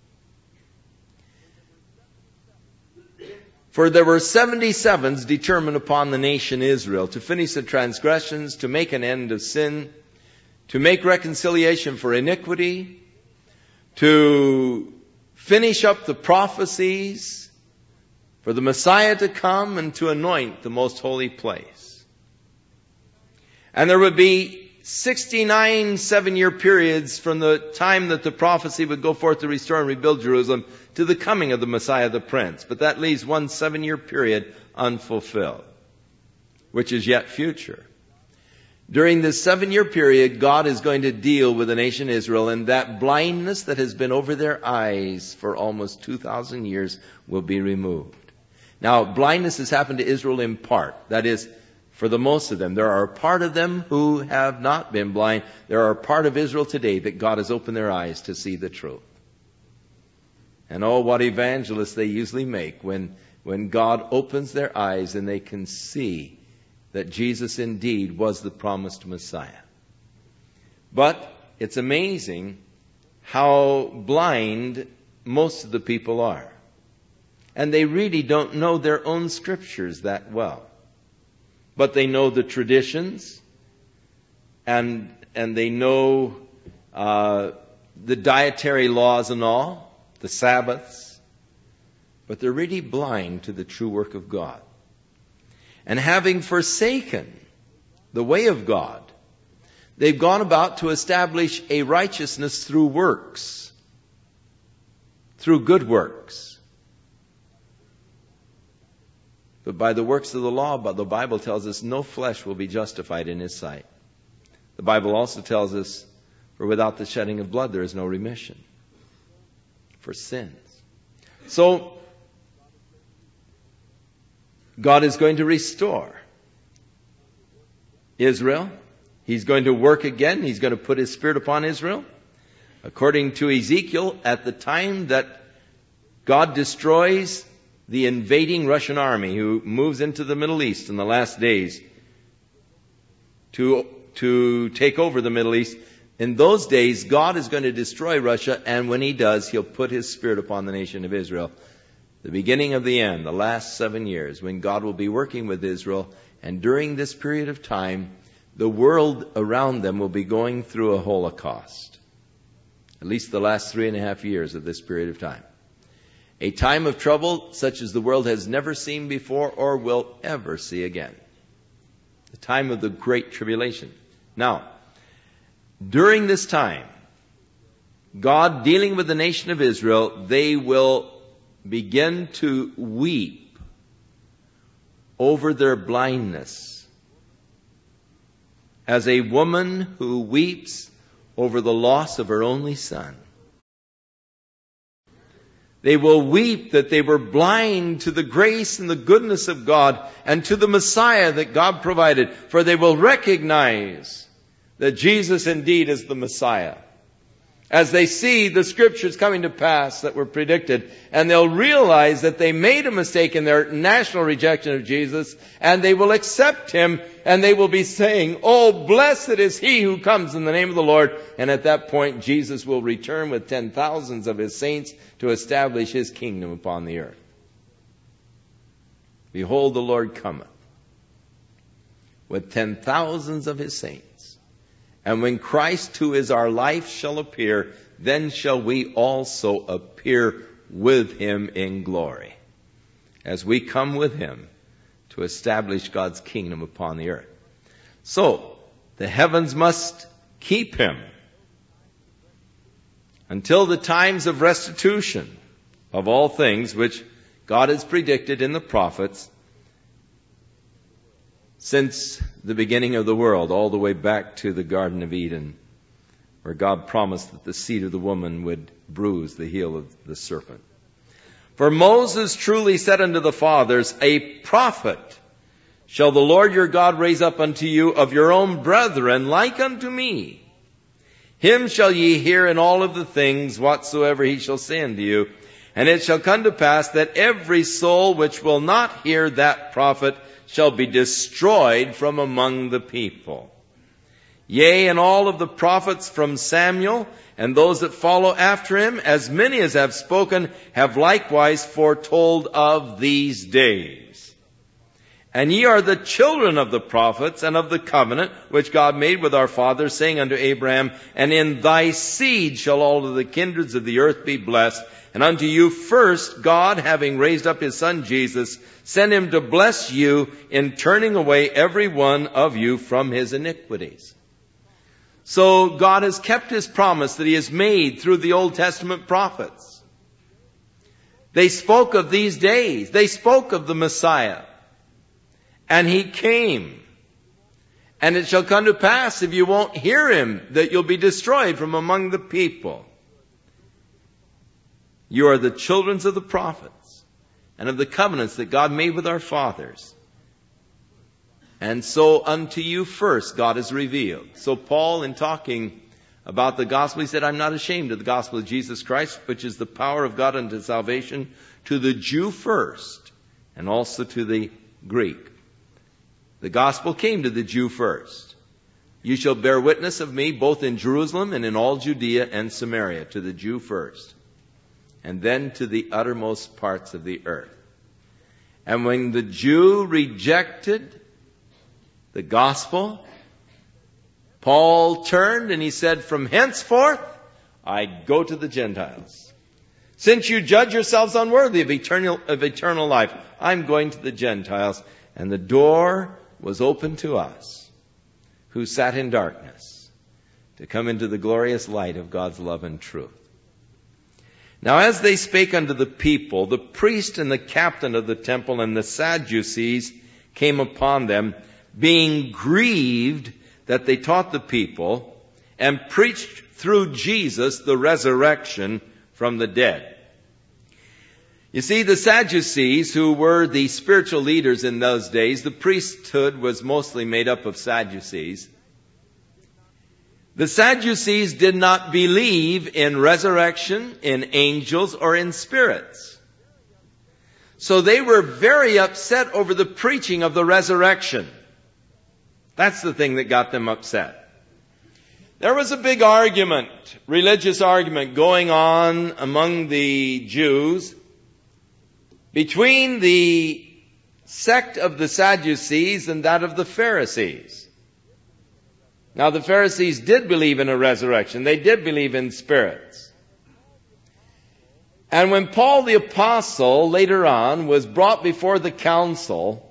For there were 77s determined upon the nation Israel to finish the transgressions, to make an end of sin, to make reconciliation for iniquity, to finish up the prophecies, for the Messiah to come, and to anoint the most holy place. And there would be 69 7-year periods from the time that the prophecy would go forth to restore and rebuild Jerusalem to the coming of the Messiah the Prince. But that leaves one 7-year period unfulfilled, which is yet future. During this 7-year period, God is going to deal with the nation Israel, and that blindness that has been over their eyes for almost 2,000 years will be removed. Now, blindness has happened to Israel in part. That is, for the most of them. There are a part of them who have not been blind. There are a part of Israel today that God has opened their eyes to see the truth. And oh, what evangelists they usually make when God opens their eyes and they can see that Jesus indeed was the promised Messiah. But it's amazing how blind most of the people are. And they really don't know their own scriptures that well. But they know the traditions, and they know the dietary laws and all, the Sabbaths. But they're really blind to the true work of God. And having forsaken the way of God, they've gone about to establish a righteousness through works, through good works. But by the works of the law, the Bible tells us no flesh will be justified in His sight. The Bible also tells us, for without the shedding of blood there is no remission for sins. So, God is going to restore Israel. He's going to work again. He's going to put His Spirit upon Israel. According to Ezekiel, at the time that God destroys the invading Russian army who moves into the Middle East in the last days to take over the Middle East, in those days God is going to destroy Russia, and when He does, He'll put His Spirit upon the nation of Israel. The beginning of the end, the last 7 years, when God will be working with Israel. And during this period of time, the world around them will be going through a Holocaust. At least the last 3.5 years of this period of time. A time of trouble such as the world has never seen before or will ever see again. The time of the Great Tribulation. Now, during this time, God dealing with the nation of Israel, they will begin to weep over their blindness, as a woman who weeps over the loss of her only son. They will weep that they were blind to the grace and the goodness of God and to the Messiah that God provided, for they will recognize that Jesus indeed is the Messiah. As they see the scriptures coming to pass that were predicted, and they'll realize that they made a mistake in their national rejection of Jesus, and they will accept Him, and they will be saying, "Oh, blessed is He who comes in the name of the Lord." And at that point, Jesus will return with 10,000s of His saints to establish His kingdom upon the earth. Behold, the Lord cometh with 10,000s of His saints. And when Christ, who is our life, shall appear, then shall we also appear with Him in glory, as we come with Him to establish God's kingdom upon the earth. So, the heavens must keep Him until the times of restitution of all things, which God has predicted in the prophets since the beginning of the world, all the way back to the Garden of Eden, where God promised that the seed of the woman would bruise the heel of the serpent. For Moses truly said unto the fathers, "A prophet shall the Lord your God raise up unto you of your own brethren, like unto me. Him shall ye hear in all of the things whatsoever He shall say unto you. And it shall come to pass that every soul which will not hear that prophet shall be destroyed from among the people. Yea, and all of the prophets from Samuel and those that follow after him, as many as have spoken, have likewise foretold of these days. And ye are the children of the prophets and of the covenant which God made with our fathers, saying unto Abraham, And in thy seed shall all of the kindreds of the earth be blessed. And unto you first, God, having raised up His Son Jesus, sent Him to bless you in turning away every one of you from his iniquities." So God has kept His promise that He has made through the Old Testament prophets. They spoke of these days. They spoke of the Messiah. And He came. And it shall come to pass, if you won't hear him, that you'll be destroyed from among the people. You are the children of the prophets and of the covenants that God made with our fathers. And so unto you first God is revealed. So Paul, in talking about the gospel, he said, I'm not ashamed of the gospel of Jesus Christ, which is the power of God unto salvation to the Jew first, and also to the Greek. The gospel came to the Jew first. You shall bear witness of me both in Jerusalem and in all Judea and Samaria, to the Jew first, and then to the uttermost parts of the earth. And when the Jew rejected the gospel, Paul turned and he said, from henceforth I go to the Gentiles. Since you judge yourselves unworthy of eternal life, I'm going to the Gentiles. And the door was open to us, who sat in darkness, to come into the glorious light of God's love and truth. Now as they spake unto the people, the priest and the captain of the temple and the Sadducees came upon them, being grieved that they taught the people and preached through Jesus the resurrection from the dead. You see, the Sadducees, who were the spiritual leaders in those days, the priesthood was mostly made up of Sadducees. The Sadducees did not believe in resurrection, in angels, or in spirits. So they were very upset over the preaching of the resurrection. That's the thing that got them upset. There was a big argument, religious argument, going on among the Jews between the sect of the Sadducees and that of the Pharisees. Now the Pharisees did believe in a resurrection. They did believe in spirits. And when Paul the Apostle later on was brought before the council,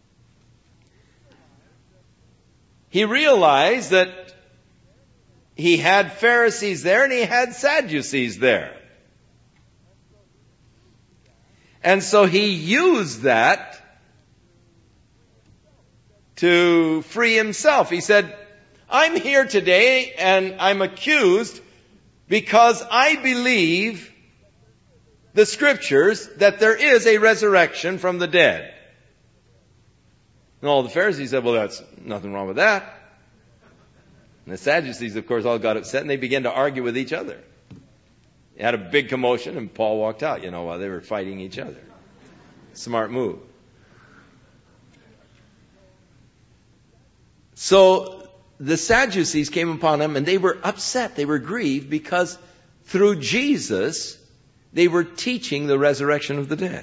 he realized that he had Pharisees there and he had Sadducees there. And so he used that to free himself. He said, I'm here today and I'm accused because I believe the scriptures that there is a resurrection from the dead. And all the Pharisees said, well, that's nothing wrong with that. And the Sadducees, of course, all got upset and they began to argue with each other. They had a big commotion and Paul walked out, while they were fighting each other. Smart move. So the Sadducees came upon them and they were upset. They were grieved because through Jesus, they were teaching the resurrection of the dead.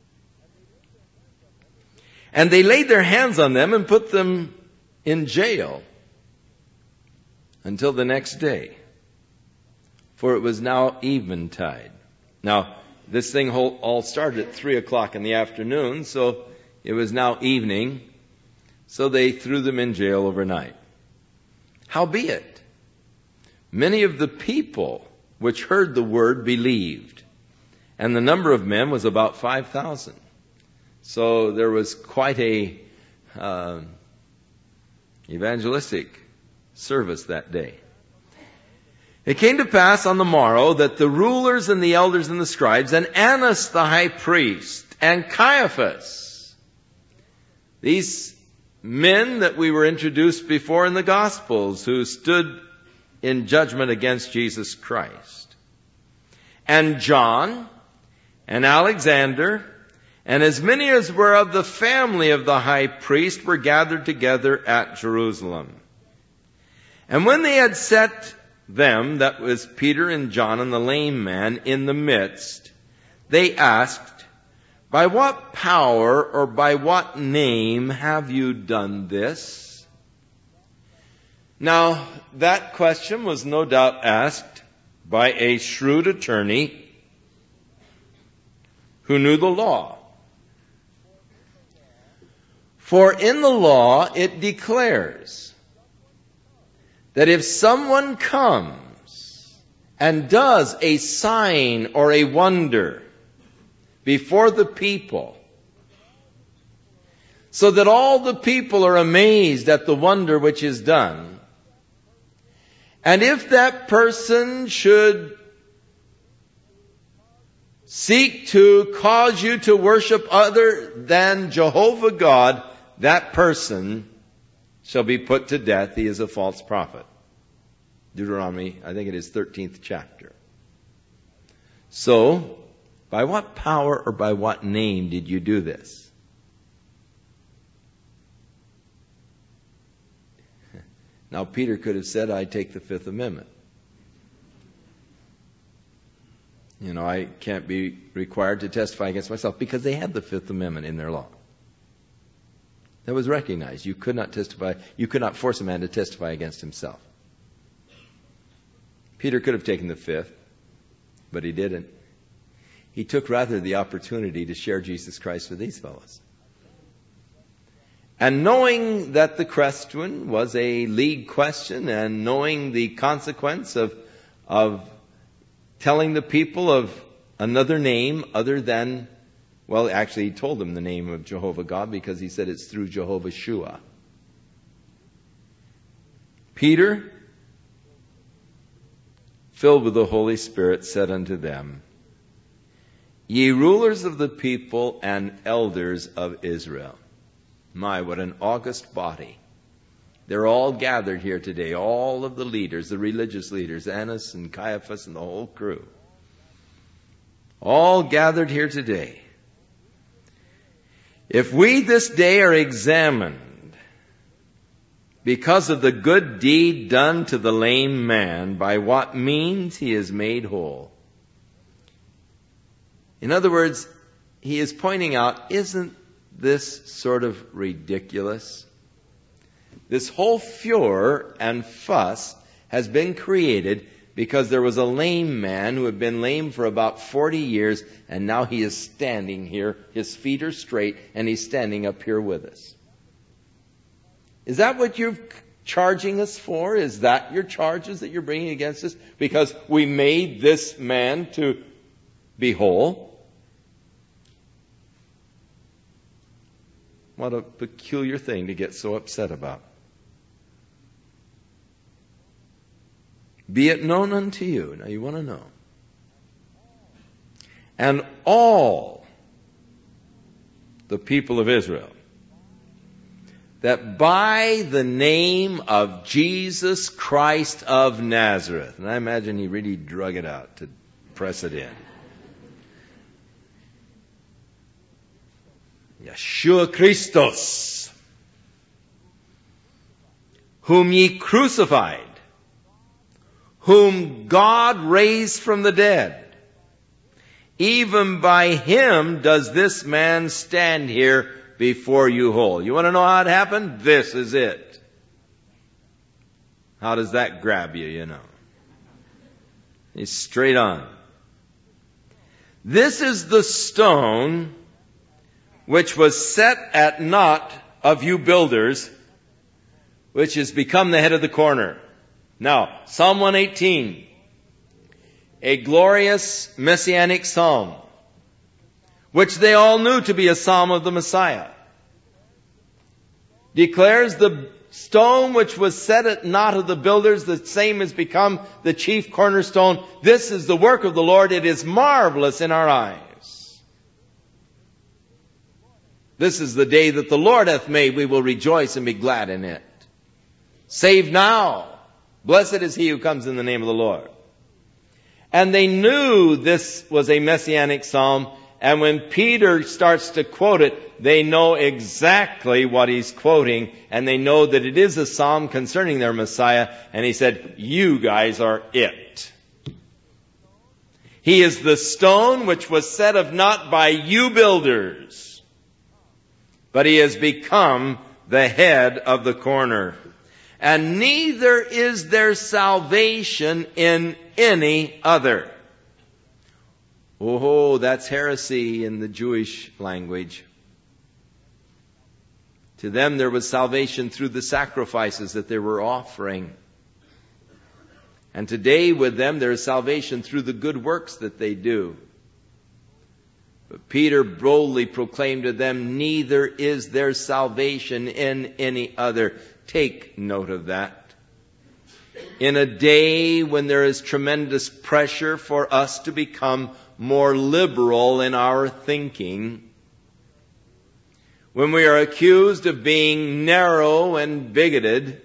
And they laid their hands on them and put them in jail until the next day. For it was now eventide. Now, this thing all started at 3 o'clock in the afternoon, so it was now evening. So they threw them in jail overnight. Howbeit, many of the people which heard the word believed, and the number of men was about 5,000. So there was quite a evangelistic service that day. It came to pass on the morrow that the rulers and the elders and the scribes and Annas the high priest and Caiaphas, these men that we were introduced before in the Gospels who stood in judgment against Jesus Christ, and John and Alexander and as many as were of the family of the high priest were gathered together at Jerusalem. And when they had set them, that was Peter and John and the lame man, in the midst, they asked, by what power or by what name have you done this? Now, that question was no doubt asked by a shrewd attorney who knew the law. For in the law it declares that if someone comes and does a sign or a wonder before the people, so that all the people are amazed at the wonder which is done. And if that person should seek to cause you to worship other than Jehovah God, that person shall be put to death. He is a false prophet. Deuteronomy, I think it is 13th chapter. So, by what power or by what name did you do this? Now, Peter could have said, I take the Fifth Amendment. I can't be required to testify against myself, because they had the Fifth Amendment in their law. That was recognized. You could not testify, you could not force a man to testify against himself. Peter could have taken the Fifth, but he didn't. He took rather the opportunity to share Jesus Christ with these fellows. And knowing that the question was a league question, and knowing the consequence of telling the people of another name other than, well, actually he told them the name of Jehovah God, because he said it's through Jehovah Shua. Peter, filled with the Holy Spirit, said unto them, Ye rulers of the people and elders of Israel. My, what an august body. They're all gathered here today, all of the leaders, the religious leaders, Annas and Caiaphas and the whole crew. All gathered here today. If we this day are examined because of the good deed done to the lame man, by what means he is made whole. In other words, he is pointing out, isn't this sort of ridiculous? This whole furor and fuss has been created because there was a lame man who had been lame for about 40 years, and now he is standing here. His feet are straight, and he's standing up here with us. Is that what you're charging us for? Is that your charges that you're bringing against us? Because we made this man to be whole? What a peculiar thing to get so upset about. Be it known unto you. Now you want to know. And all the people of Israel, that by the name of Jesus Christ of Nazareth, and I imagine he really drug it out to press it in. Yeshua Christos, whom ye crucified, whom God raised from the dead. Even by him does this man stand here before you whole. You want to know how it happened? This is it. How does that grab you, you know? He's straight on. This is the stone which was set at naught of you builders, which has become the head of the corner. Now, Psalm 118, a glorious messianic psalm, which they all knew to be a psalm of the Messiah, declares the stone which was set at naught of the builders, the same has become the chief cornerstone. This is the work of the Lord. It is marvelous in our eyes. This is the day that the Lord hath made. We will rejoice and be glad in it. Save now. Blessed is he who comes in the name of the Lord. And they knew this was a messianic psalm. And when Peter starts to quote it, they know exactly what he's quoting. And they know that it is a psalm concerning their Messiah. And he said, you guys are it. He is the stone which was set of naught by you builders. But he has become the head of the corner. And neither is there salvation in any other. Oh, that's heresy in the Jewish language. To them there was salvation through the sacrifices that they were offering. And today with them there is salvation through the good works that they do. But Peter boldly proclaimed to them, neither is there salvation in any other. Take note of that. In a day when there is tremendous pressure for us to become more liberal in our thinking, when we are accused of being narrow and bigoted,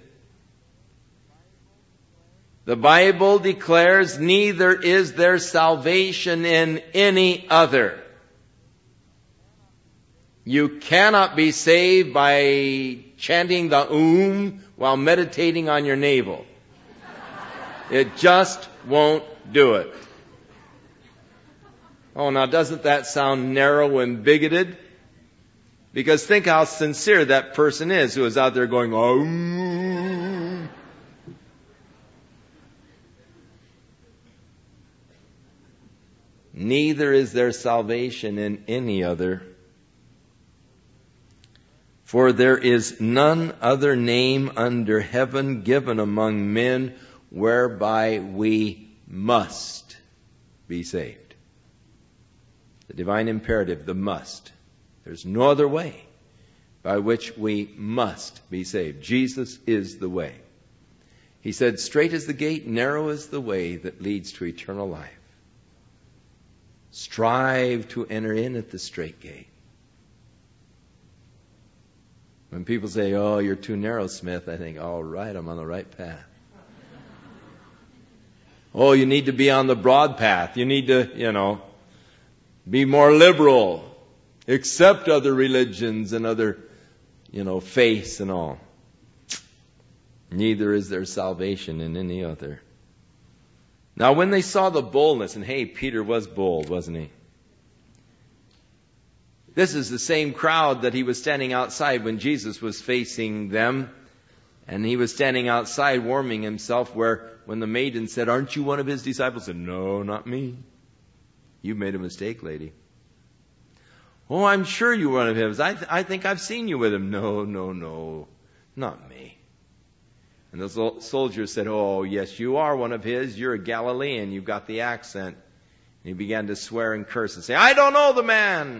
the Bible declares neither is there salvation in any other. You cannot be saved by chanting the while meditating on your navel. It just won't do it. Oh, now doesn't that sound narrow and bigoted? Because think how sincere that person is who is out there going, oh. Neither is there salvation in any other. For there is none other name under heaven given among men whereby we must be saved. The divine imperative, the must. There's no other way by which we must be saved. Jesus is the way. He said, straight is the gate, narrow is the way that leads to eternal life. Strive to enter in at the straight gate. When people say, oh, you're too narrow, Smith, I think, all right, I'm on the right path. Oh, you need to be on the broad path. You need to, be more liberal. Accept other religions and other, faiths and all. Neither is there salvation in any other. Now, when they saw the boldness, and hey, Peter was bold, wasn't he? This is the same crowd that he was standing outside when Jesus was facing them. And he was standing outside warming himself where when the maiden said, aren't you one of his disciples? He said, no, not me. You made a mistake, lady. Oh, I'm sure you're one of his. I think I've seen you with him. No, not me. And the soldier said, oh, yes, you are one of his. You're a Galilean. You've got the accent. And he began to swear and curse and say, I don't know the man.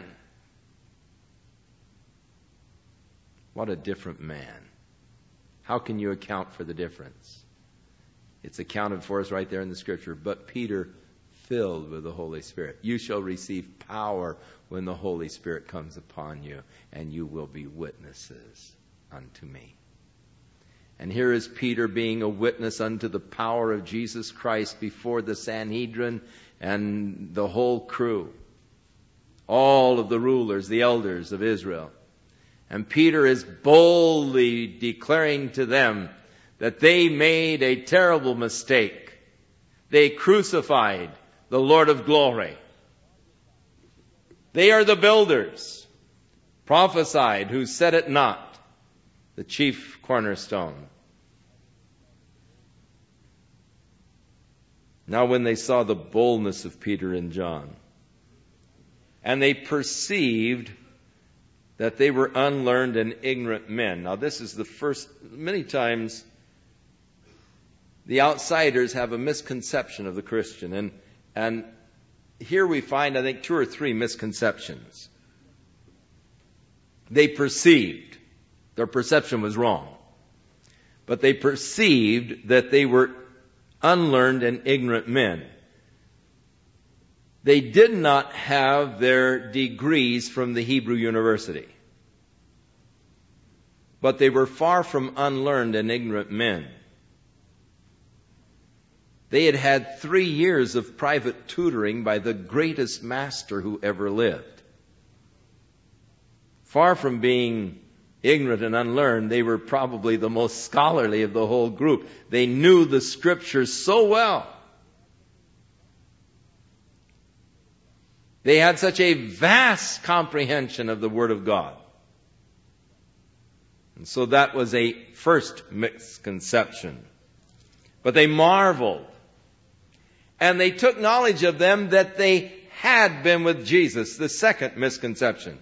What a different man. How can you account for the difference? It's accounted for us right there in the Scripture. But Peter, filled with the Holy Spirit. You shall receive power when the Holy Spirit comes upon you, and you will be witnesses unto me. And here is Peter being a witness unto the power of Jesus Christ before the Sanhedrin and the whole crew. All of the rulers, the elders of Israel. And Peter is boldly declaring to them that they made a terrible mistake. They crucified the Lord of glory. They are the builders, prophesied, who said it not, the chief cornerstone. Now when they saw the boldness of Peter and John, and they perceived that they were unlearned and ignorant men. Now this is the first, many times the outsiders have a misconception of the Christian. And here we find, I think, 2 or 3 misconceptions. They perceived, their perception was wrong, but they perceived that they were unlearned and ignorant men. They did not have their degrees from the Hebrew University. But they were far from unlearned and ignorant men. They had had 3 years of private tutoring by the greatest master who ever lived. Far from being ignorant and unlearned, they were probably the most scholarly of the whole group. They knew the Scriptures so well. They had such a vast comprehension of the Word of God. And so that was a first misconception. But they marveled. And they took knowledge of them that they had been with Jesus, the second misconception.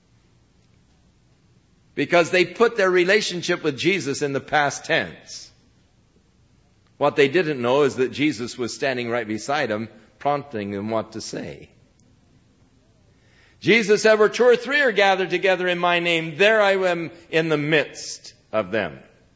Because they put their relationship with Jesus in the past tense. What they didn't know is that Jesus was standing right beside them, prompting them what to say. Jesus said, where 2 or 3 are gathered together in my name, there I am in the midst of them.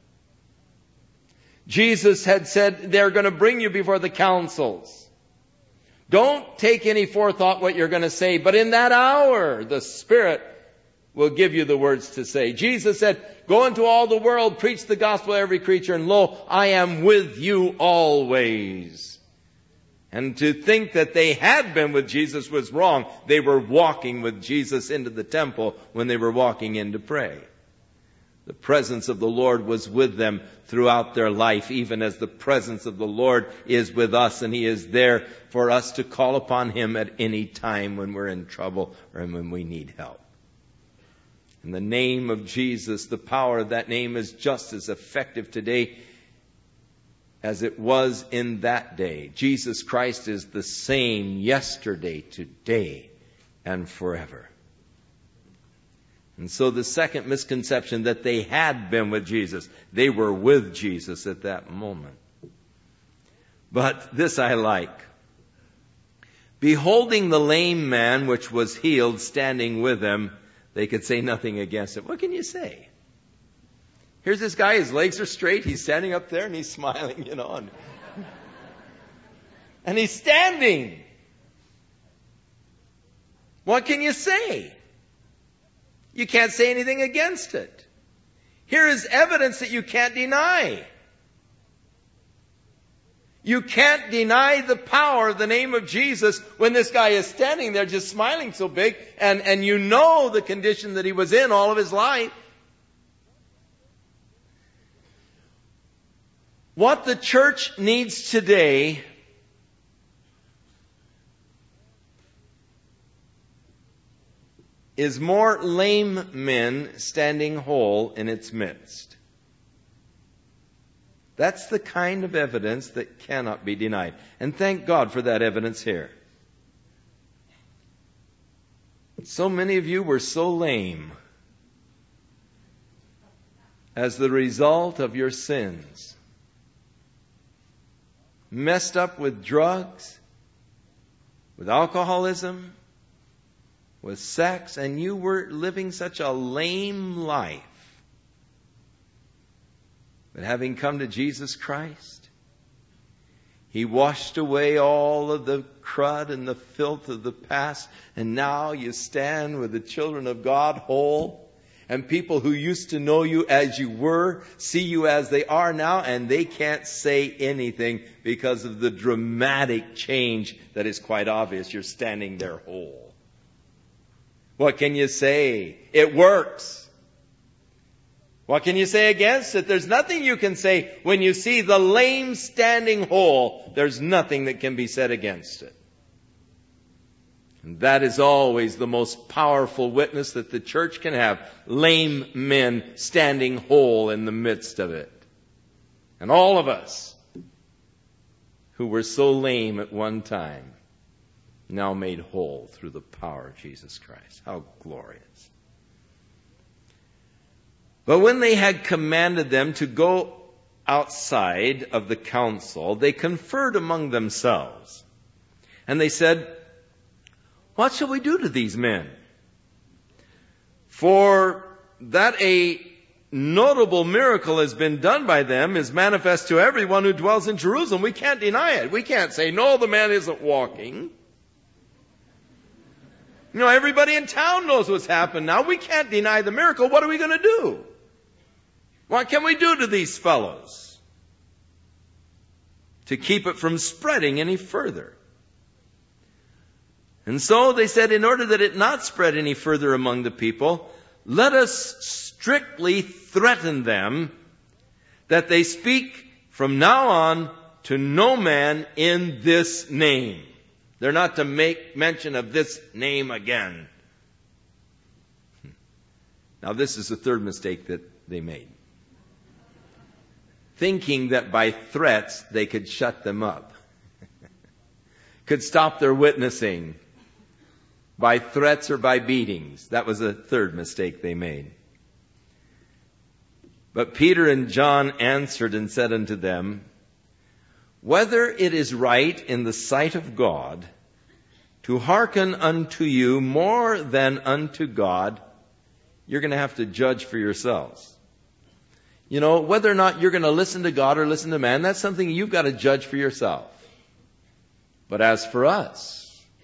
Jesus had said, they're going to bring you before the councils. Don't take any forethought what you're going to say, but in that hour, the Spirit will give you the words to say. Jesus said, go into all the world, preach the gospel to every creature, and lo, I am with you always. And to think that they had been with Jesus was wrong. They were walking with Jesus into the temple when they were walking in to pray. The presence of the Lord was with them throughout their life, even as the presence of the Lord is with us, and He is there for us to call upon Him at any time when we're in trouble or when we need help. In the name of Jesus, the power of that name is just as effective today as it was in that day. Jesus Christ is the same yesterday, today, and forever. And so the second misconception, that they had been with Jesus. They were with Jesus at that moment. But this I like. Beholding the lame man which was healed standing with them, they could say nothing against it. What can you say? Here's this guy, his legs are straight, he's standing up there and he's smiling, and he's standing. What can you say? You can't say anything against it. Here is evidence that you can't deny. You can't deny the power of the name of Jesus when this guy is standing there just smiling so big, and you know the condition that he was in all of his life. What the church needs today is more lame men standing whole in its midst. That's the kind of evidence that cannot be denied. And thank God for that evidence here. So many of you were so lame as the result of your sins. Messed up with drugs, with alcoholism, with sex, and you were living such a lame life. But having come to Jesus Christ, He washed away all of the crud and the filth of the past, and now you stand with the children of God whole, and people who used to know you as you were see you as they are now, and they can't say anything because of the dramatic change that is quite obvious. You're standing there whole. What can you say? It works. What can you say against it? There's nothing you can say. When you see the lame standing whole, there's nothing that can be said against it. And that is always the most powerful witness that the church can have. Lame men standing whole in the midst of it. And all of us who were so lame at one time, now made whole through the power of Jesus Christ. How glorious. But when they had commanded them to go outside of the council, they conferred among themselves. And they said, what shall we do to these men? For that a notable miracle has been done by them is manifest to everyone who dwells in Jerusalem. We can't deny it. We can't say, no, the man isn't walking. Everybody in town knows what's happened now. We can't deny the miracle. What are we going to do? What can we do to these fellows to keep it from spreading any further? And so they said, in order that it not spread any further among the people, let us strictly threaten them that they speak from now on to no man in this name. They're not to make mention of this name again. Now this is the third mistake that they made. Thinking that by threats they could shut them up. Could stop their witnessing by threats or by beatings. That was a third mistake they made. But Peter and John answered and said unto them, whether it is right in the sight of God to hearken unto you more than unto God, you're going to have to judge for yourselves. You know, whether or not you're going to listen to God or listen to man, that's something you've got to judge for yourself. But as for us,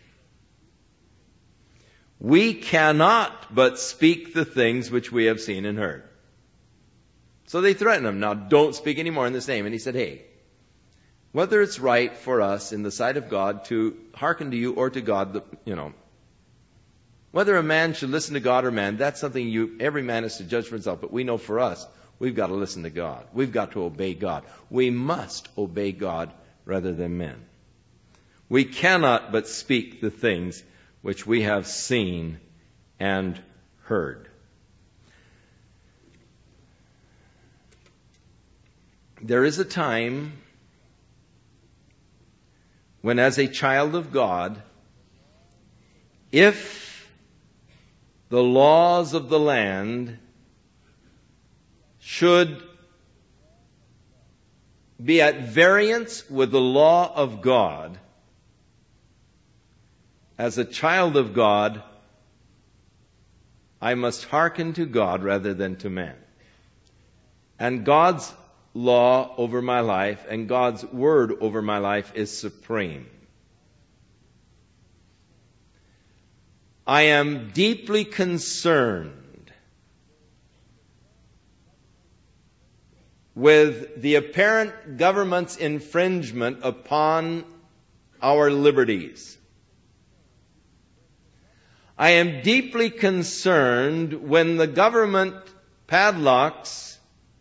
we cannot but speak the things which we have seen and heard. So they threatened him. Now don't speak anymore in this name. And he said, hey, whether it's right for us in the sight of God to hearken to you or to God, whether a man should listen to God or man, that's something every man is to judge for himself. But we know for us, we've got to listen to God. We've got to obey God. We must obey God rather than men. We cannot but speak the things which we have seen and heard. There is a time when, as a child of God, if the laws of the land should be at variance with the law of God, as a child of God, I must hearken to God rather than to man. And God's law over my life and God's word over my life is supreme. I am deeply concerned with the apparent government's infringement upon our liberties. I am deeply concerned when the government padlocks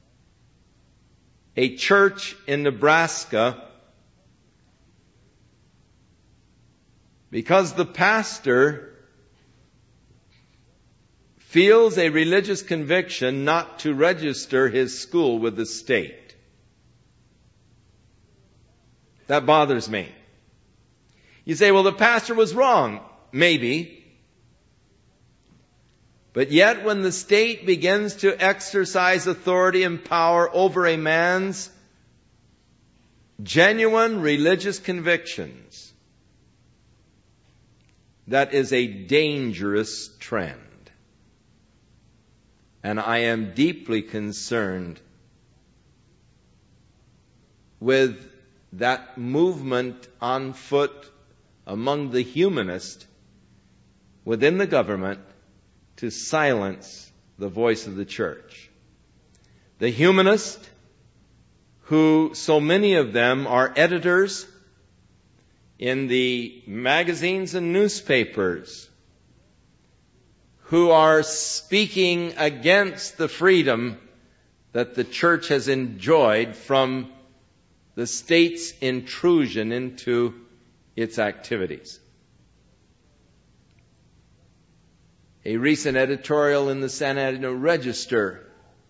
a church in Nebraska because the pastor feels a religious conviction not to register his school with the state. That bothers me. You say, well, the pastor was wrong. Maybe. But yet when the state begins to exercise authority and power over a man's genuine religious convictions, that is a dangerous trend. And I am deeply concerned with that movement on foot among the humanists within the government to silence the voice of the church. The humanists, who so many of them are editors in the magazines and newspapers, who are speaking against the freedom that the church has enjoyed from the state's intrusion into its activities. A recent editorial in the San Antonio Register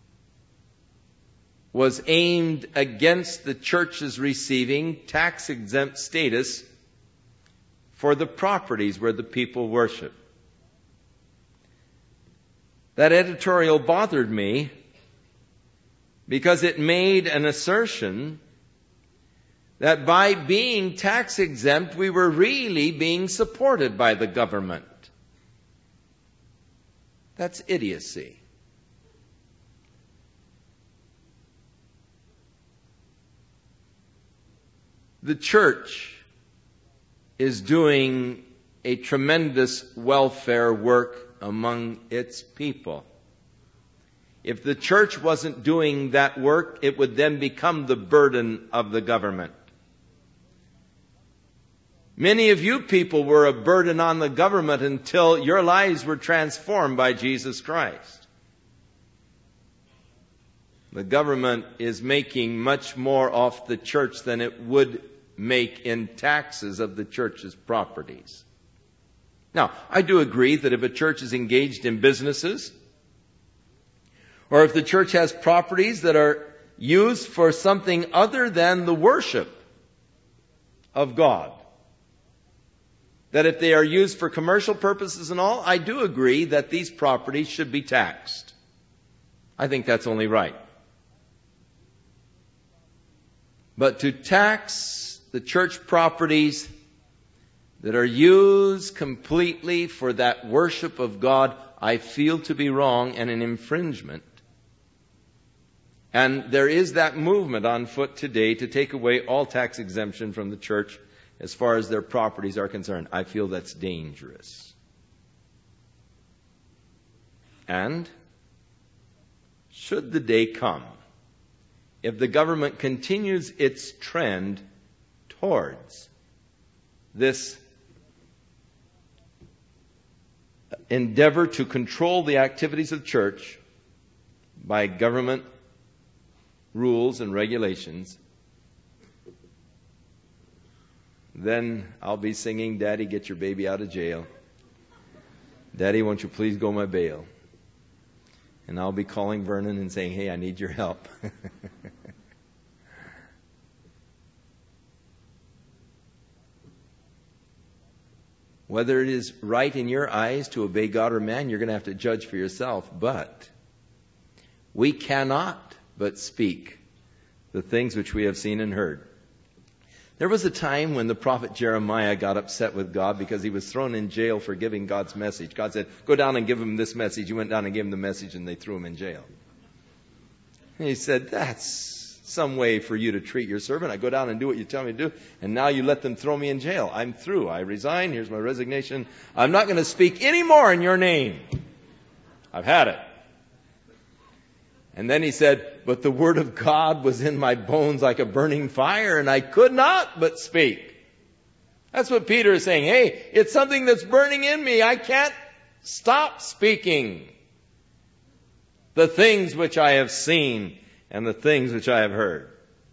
was aimed against the church's receiving tax-exempt status for the properties where the people worship. That editorial bothered me because it made an assertion that by being tax-exempt, we were really being supported by the government. That's idiocy. The church is doing a tremendous welfare work among its people. If the church wasn't doing that work, it would then become the burden of the government. Many of you people were a burden on the government until your lives were transformed by Jesus Christ. The government is making much more off the church than it would make in taxes of the church's properties. Now, I do agree that if a church is engaged in businesses, or if the church has properties that are used for something other than the worship of God, that if they are used for commercial purposes and all, I do agree that these properties should be taxed. I think that's only right. But to tax the church properties that are used completely for that worship of God I feel to be wrong and an infringement. And there is that movement on foot today to take away all tax exemption from the church as far as their properties are concerned. I feel that's dangerous. And should the day come, if the government continues its trend towards this endeavor to control the activities of church by government rules and regulations, then I'll be singing, Daddy, get your baby out of jail. Daddy, won't you please go my bail? And I'll be calling Vernon and saying, hey, I need your help. Whether it is right in your eyes to obey God or man, you're going to have to judge for yourself. But we cannot but speak the things which we have seen and heard. There was a time when the prophet Jeremiah got upset with God because he was thrown in jail for giving God's message. God said, go down and give him this message. He went down and gave him the message and they threw him in jail. And he said, that's some way for you to treat your servant. I go down and do what you tell me to do, and now you let them throw me in jail. I'm through. I resign. Here's my resignation. I'm not going to speak any more in your name. I've had it. And then he said, but the word of God was in my bones like a burning fire, and I could not but speak. That's what Peter is saying. Hey, it's something that's burning in me. I can't stop speaking the things which I have seen and the things which I have heard.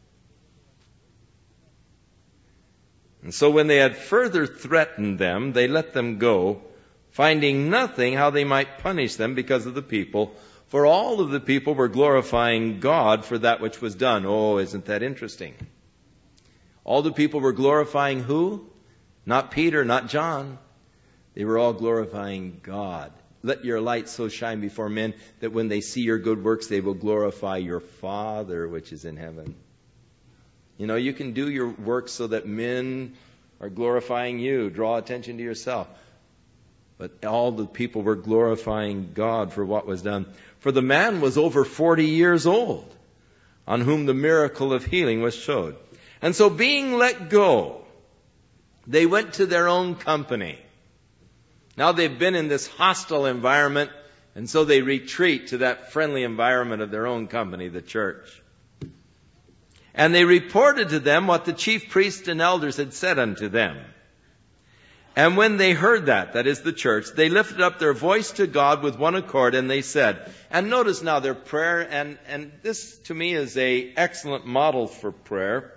And so when they had further threatened them, they let them go, finding nothing how they might punish them because of the people. For all of the people were glorifying God for that which was done. Oh, isn't that interesting? All the people were glorifying who? Not Peter, not John. They were all glorifying God. Let your light so shine before men that when they see your good works, they will glorify your Father which is in heaven. You know, you can do your works so that men are glorifying you. Draw attention to yourself. But all the people were glorifying God for what was done. For the man was over 40 years old, on whom the miracle of healing was showed. And so being let go, they went to their own company. Now they've been in this hostile environment, and so they retreat to that friendly environment of their own company, the church. And they reported to them what the chief priests and elders had said unto them. And when they heard that is the church, they lifted up their voice to God with one accord, and they said, and notice now their prayer, and this to me is an excellent model for prayer.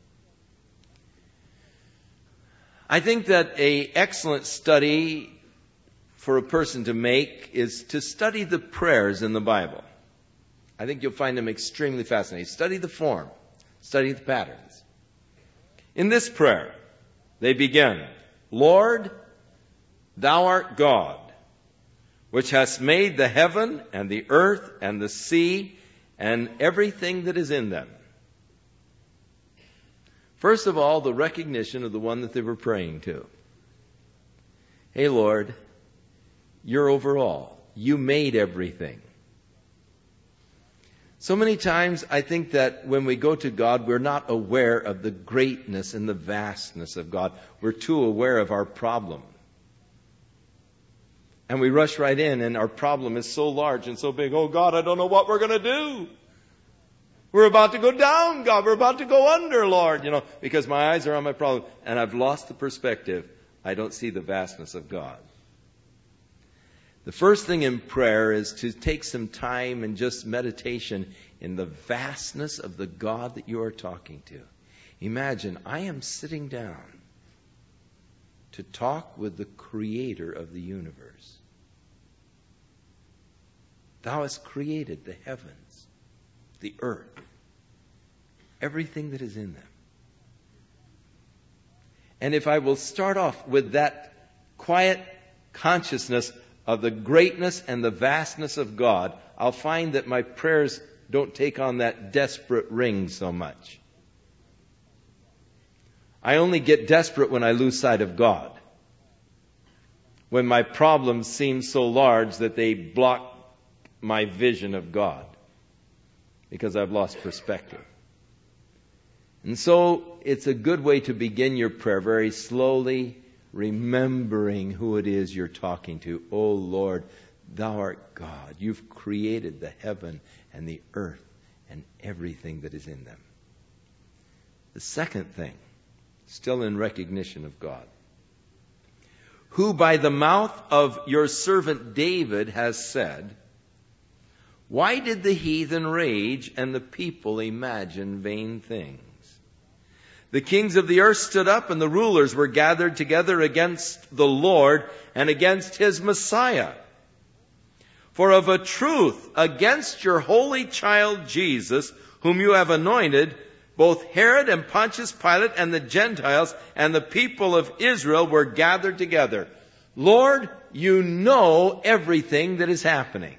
I think that an excellent study for a person to make is to study the prayers in the Bible. I think you'll find them extremely fascinating. Study the form. Study the patterns. In this prayer, they begin, Lord, thou art God, which hast made the heaven and the earth and the sea and everything that is in them. First of all, the recognition of the one that they were praying to. Hey, Lord, you're over all. You made everything. So many times I think that when we go to God, we're not aware of the greatness and the vastness of God. We're too aware of our problem. And we rush right in, and our problem is so large and so big. Oh, God, I don't know what we're going to do. We're about to go down, God. We're about to go under, Lord. You know, because my eyes are on my problem. And I've lost the perspective. I don't see the vastness of God. The first thing in prayer is to take some time and just meditation in the vastness of the God that you are talking to. Imagine, I am sitting down to talk with the Creator of the universe. Thou hast created the heavens, the earth, everything that is in them. And if I will start off with that quiet consciousness of the greatness and the vastness of God, I'll find that my prayers don't take on that desperate ring so much. I only get desperate when I lose sight of God. when my problems seem so large that they block my vision of God because I've lost perspective. And so it's a good way to begin your prayer, very slowly, remembering who it is you're talking to. Oh Lord, Thou art God. You've created the heaven and the earth and everything that is in them. The second thing, still in recognition of God, who by the mouth of your servant David has said, why did the heathen rage and the people imagine vain things? The kings of the earth stood up and the rulers were gathered together against the Lord and against His Messiah. For of a truth, against your holy child Jesus, whom you have anointed, both Herod and Pontius Pilate and the Gentiles and the people of Israel were gathered together. Lord, you know everything that is happening.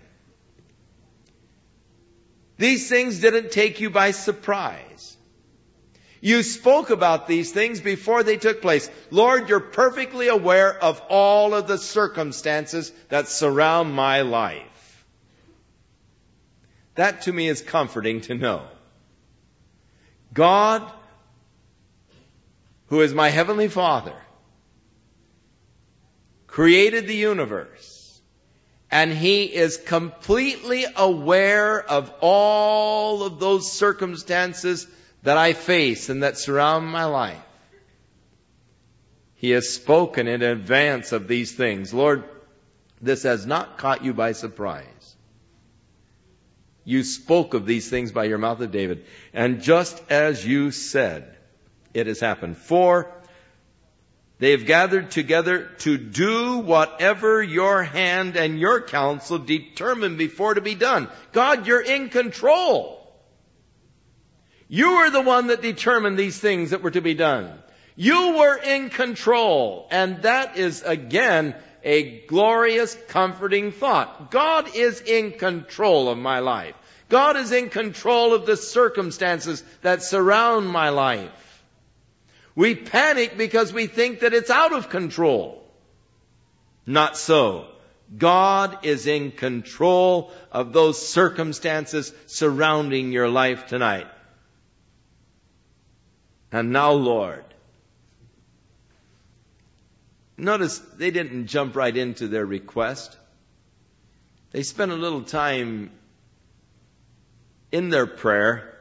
These things didn't take you by surprise. You spoke about these things before they took place. Lord, you're perfectly aware of all of the circumstances that surround my life. That to me is comforting to know. God, who is my heavenly Father, created the universe, and He is completely aware of all of those circumstances that I face and that surround my life. He has spoken in advance of these things. Lord, this has not caught you by surprise. You spoke of these things by your mouth of David. And just as you said, it has happened. For they have gathered together to do whatever your hand and your counsel determined before to be done. God, you're in control. You were the one that determined these things that were to be done. You were in control. And that is, again, a glorious, comforting thought. God is in control of my life. God is in control of the circumstances that surround my life. We panic because we think that it's out of control. Not so. God is in control of those circumstances surrounding your life tonight. And now, Lord, notice they didn't jump right into their request. They spent a little time in their prayer,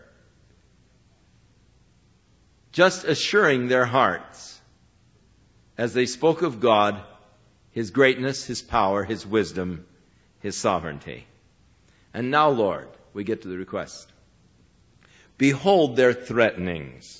just assuring their hearts as they spoke of God, His greatness, His power, His wisdom, His sovereignty. And now, Lord, we get to the request. Behold their threatenings.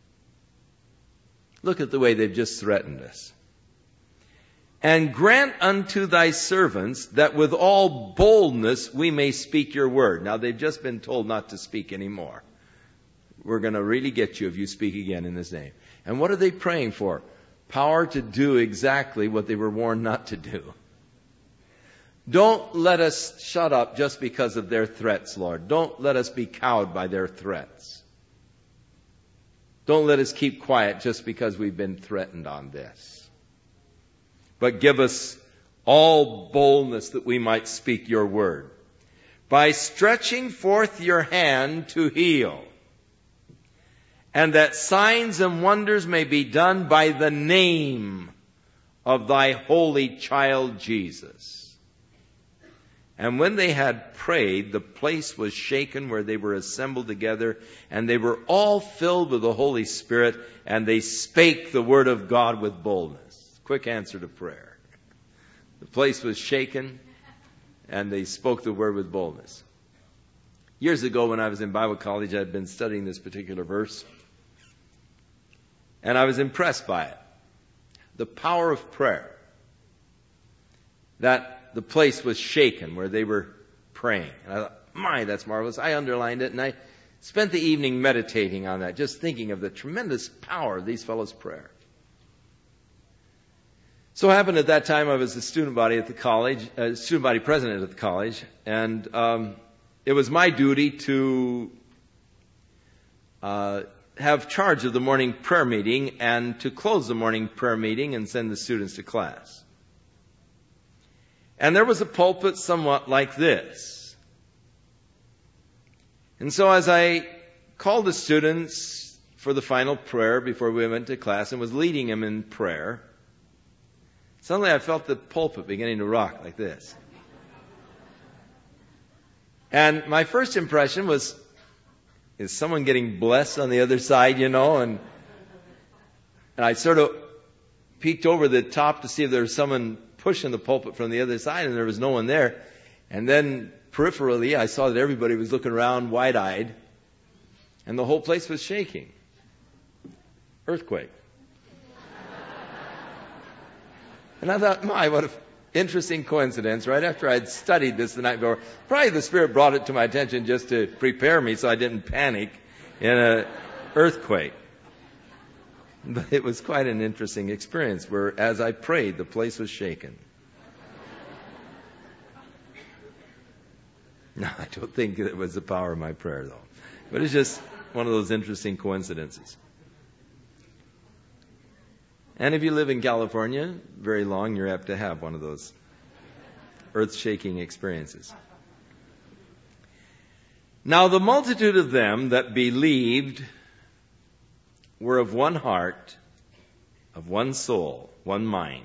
Look at the way they've just threatened us. And grant unto thy servants that with all boldness we may speak your word. Now they've just been told not to speak anymore. We're going to really get you if you speak again in this name. And what are they praying for? Power to do exactly what they were warned not to do. Don't let us shut up just because of their threats, Lord. Don't let us be cowed by their threats. Don't let us keep quiet just because we've been threatened on this. But give us all boldness that we might speak your word. By stretching forth your hand to heal. And that signs and wonders may be done by the name of thy holy child Jesus. And when they had prayed, the place was shaken where they were assembled together, and they were all filled with the Holy Spirit, and they spake the word of God with boldness. Quick answer to prayer. The place was shaken, and they spoke the word with boldness. Years ago when I was in Bible college, I had been studying this particular verse, and I was impressed by it. The power of prayer. That the place was shaken where they were praying. And I thought, my, that's marvelous. I underlined it, and I spent the evening meditating on that, just thinking of the tremendous power of these fellows' prayer. So it happened at that time I was a student body at the college, student body president at the college, and it was my duty to have charge of the morning prayer meeting and to close the morning prayer meeting and send the students to class. And there was a pulpit somewhat like this. And so as I called the students for the final prayer before we went to class and was leading them in prayer, suddenly I felt the pulpit beginning to rock like this. And my first impression was, is someone getting blessed on the other side, And I sort of peeked over the top to see if there was someone pushing the pulpit from the other side, and there was no one there. And then peripherally, I saw that everybody was looking around wide-eyed, and the whole place was shaking. Earthquake. And I thought, my, what an interesting coincidence. Right after I'd studied this the night before, probably the Spirit brought it to my attention just to prepare me so I didn't panic in an earthquake. But it was quite an interesting experience where, as I prayed, the place was shaken. No, I don't think it was the power of my prayer, though. But it's just one of those interesting coincidences. And if you live in California very long, you're apt to have one of those earth-shaking experiences. Now the multitude of them that believed were of one heart, of one soul, one mind.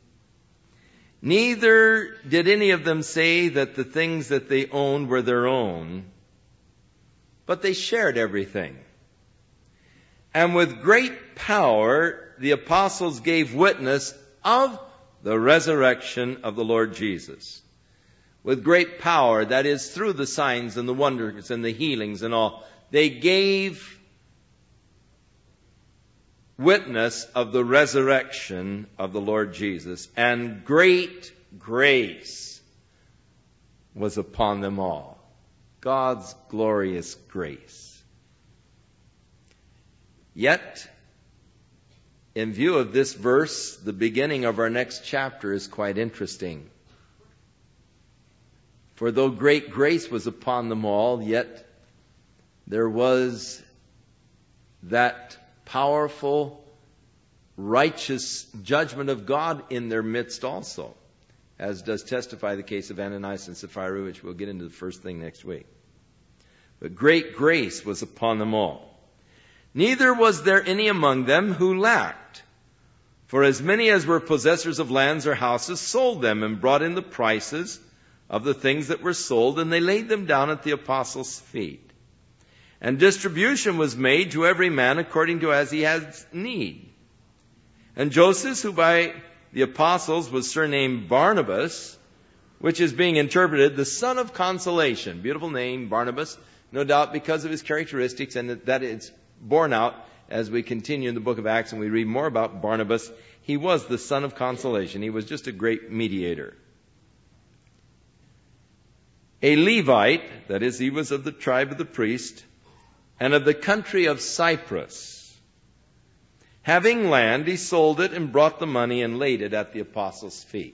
Neither did any of them say that the things that they owned were their own, but they shared everything. And with great power the apostles gave witness of the resurrection of the Lord Jesus. With great power, that is, through the signs and the wonders and the healings and all, they gave witness of the resurrection of the Lord Jesus, and great grace was upon them all. God's glorious grace. Yet, in view of this verse, the beginning of our next chapter is quite interesting. For though great grace was upon them all, yet there was that powerful, righteous judgment of God in their midst also, as does testify the case of Ananias and Sapphira, which we'll get into the first thing next week. But great grace was upon them all. Neither was there any among them who lacked. For as many as were possessors of lands or houses sold them and brought in the prices of the things that were sold, and they laid them down at the apostles' feet. And distribution was made to every man according to as he has need. And Joseph, who by the apostles was surnamed Barnabas, which is being interpreted the son of consolation. Beautiful name, Barnabas, no doubt because of his characteristics, and that it's borne out as we continue in the book of Acts and we read more about Barnabas. He was the son of consolation. He was just a great mediator. A Levite, that is, he was of the tribe of the priest, and of the country of Cyprus. Having land, he sold it and brought the money and laid it at the apostles' feet.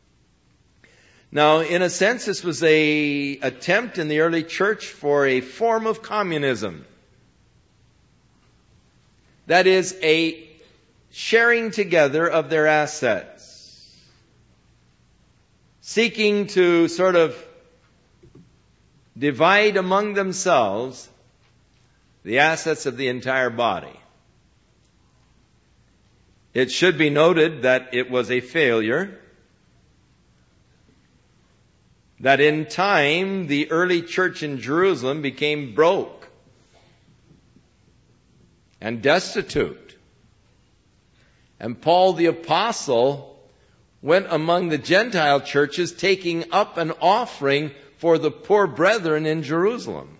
Now, in a sense, this was an attempt in the early church for a form of communism. That is, a sharing together of their assets, seeking to sort of divide among themselves the assets of the entire body. It should be noted that it was a failure, that in time the early church in Jerusalem became broke and destitute. And Paul the Apostle went among the Gentile churches taking up an offering for the poor brethren in Jerusalem.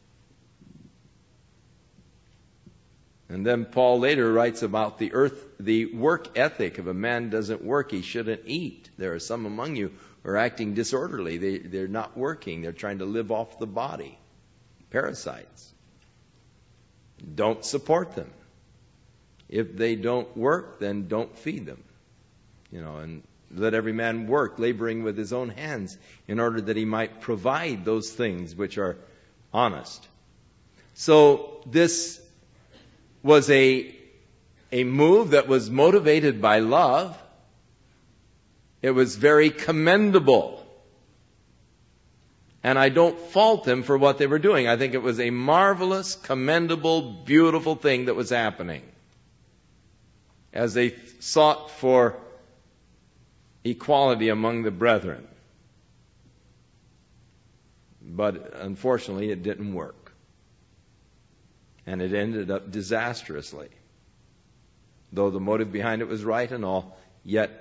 And then Paul later writes about the work ethic. If a man doesn't work, he shouldn't eat. There are some among you who are acting disorderly. They're not working. They're trying to live off the body. Parasites. Don't support them. If they don't work, then don't feed them. And let every man work, laboring with his own hands, in order that he might provide those things which are honest. So this was a move that was motivated by love, It was very commendable. And I don't fault them for what they were doing. I think it was a marvelous, commendable, beautiful thing that was happening as they sought for equality among the brethren. But unfortunately, it didn't work. And it ended up disastrously. Though the motive behind it was right and all, yet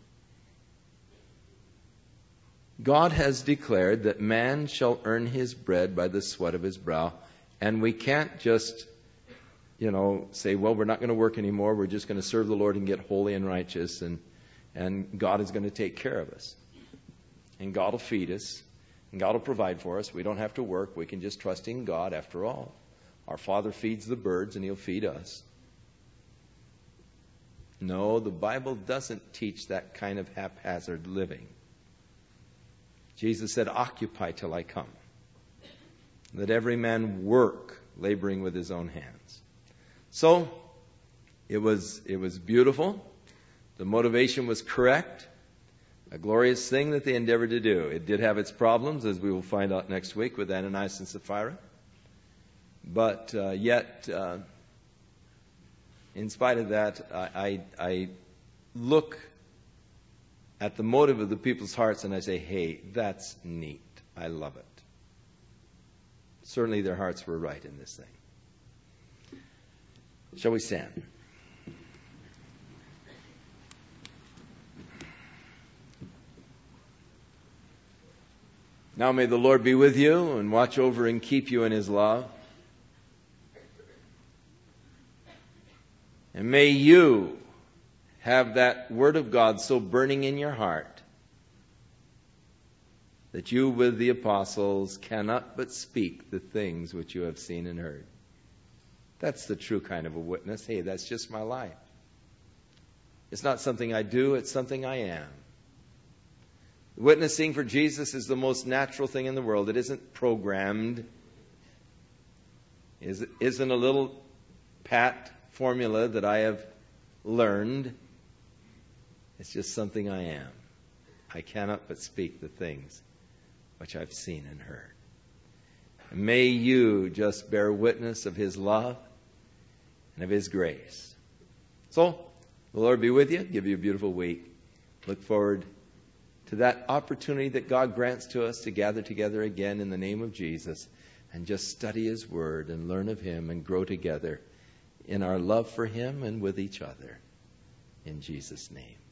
God has declared that man shall earn his bread by the sweat of his brow. And we can't just, say, well, we're not going to work anymore. We're just going to serve the Lord and get holy and righteous. And God is going to take care of us. And God will feed us. And God will provide for us. We don't have to work. We can just trust in God after all. Our Father feeds the birds and He'll feed us. No, the Bible doesn't teach that kind of haphazard living. Jesus said, occupy till I come. Let every man work, laboring with his own hands. So, it was beautiful. The motivation was correct. A glorious thing that they endeavored to do. It did have its problems, as we will find out next week with Ananias and Sapphira. But yet, in spite of that, I look at the motive of the people's hearts and I say, hey, that's neat. I love it. Certainly their hearts were right in this thing. Shall we stand? Now may the Lord be with you and watch over and keep you in His love. And may you have that Word of God so burning in your heart that you with the apostles cannot but speak the things which you have seen and heard. That's the true kind of a witness. Hey, that's just my life. It's not something I do, it's something I am. Witnessing for Jesus is the most natural thing in the world. It isn't programmed. It isn't a little pat formula that I have learned. It's just something I am. I cannot but speak the things which I've seen and heard. And may you just bear witness of His love and of His grace. So, the Lord be with you. Give you a beautiful week. Look forward to that opportunity that God grants to us to gather together again in the name of Jesus and just study His Word and learn of Him and grow together in our love for Him and with each other. In Jesus' name.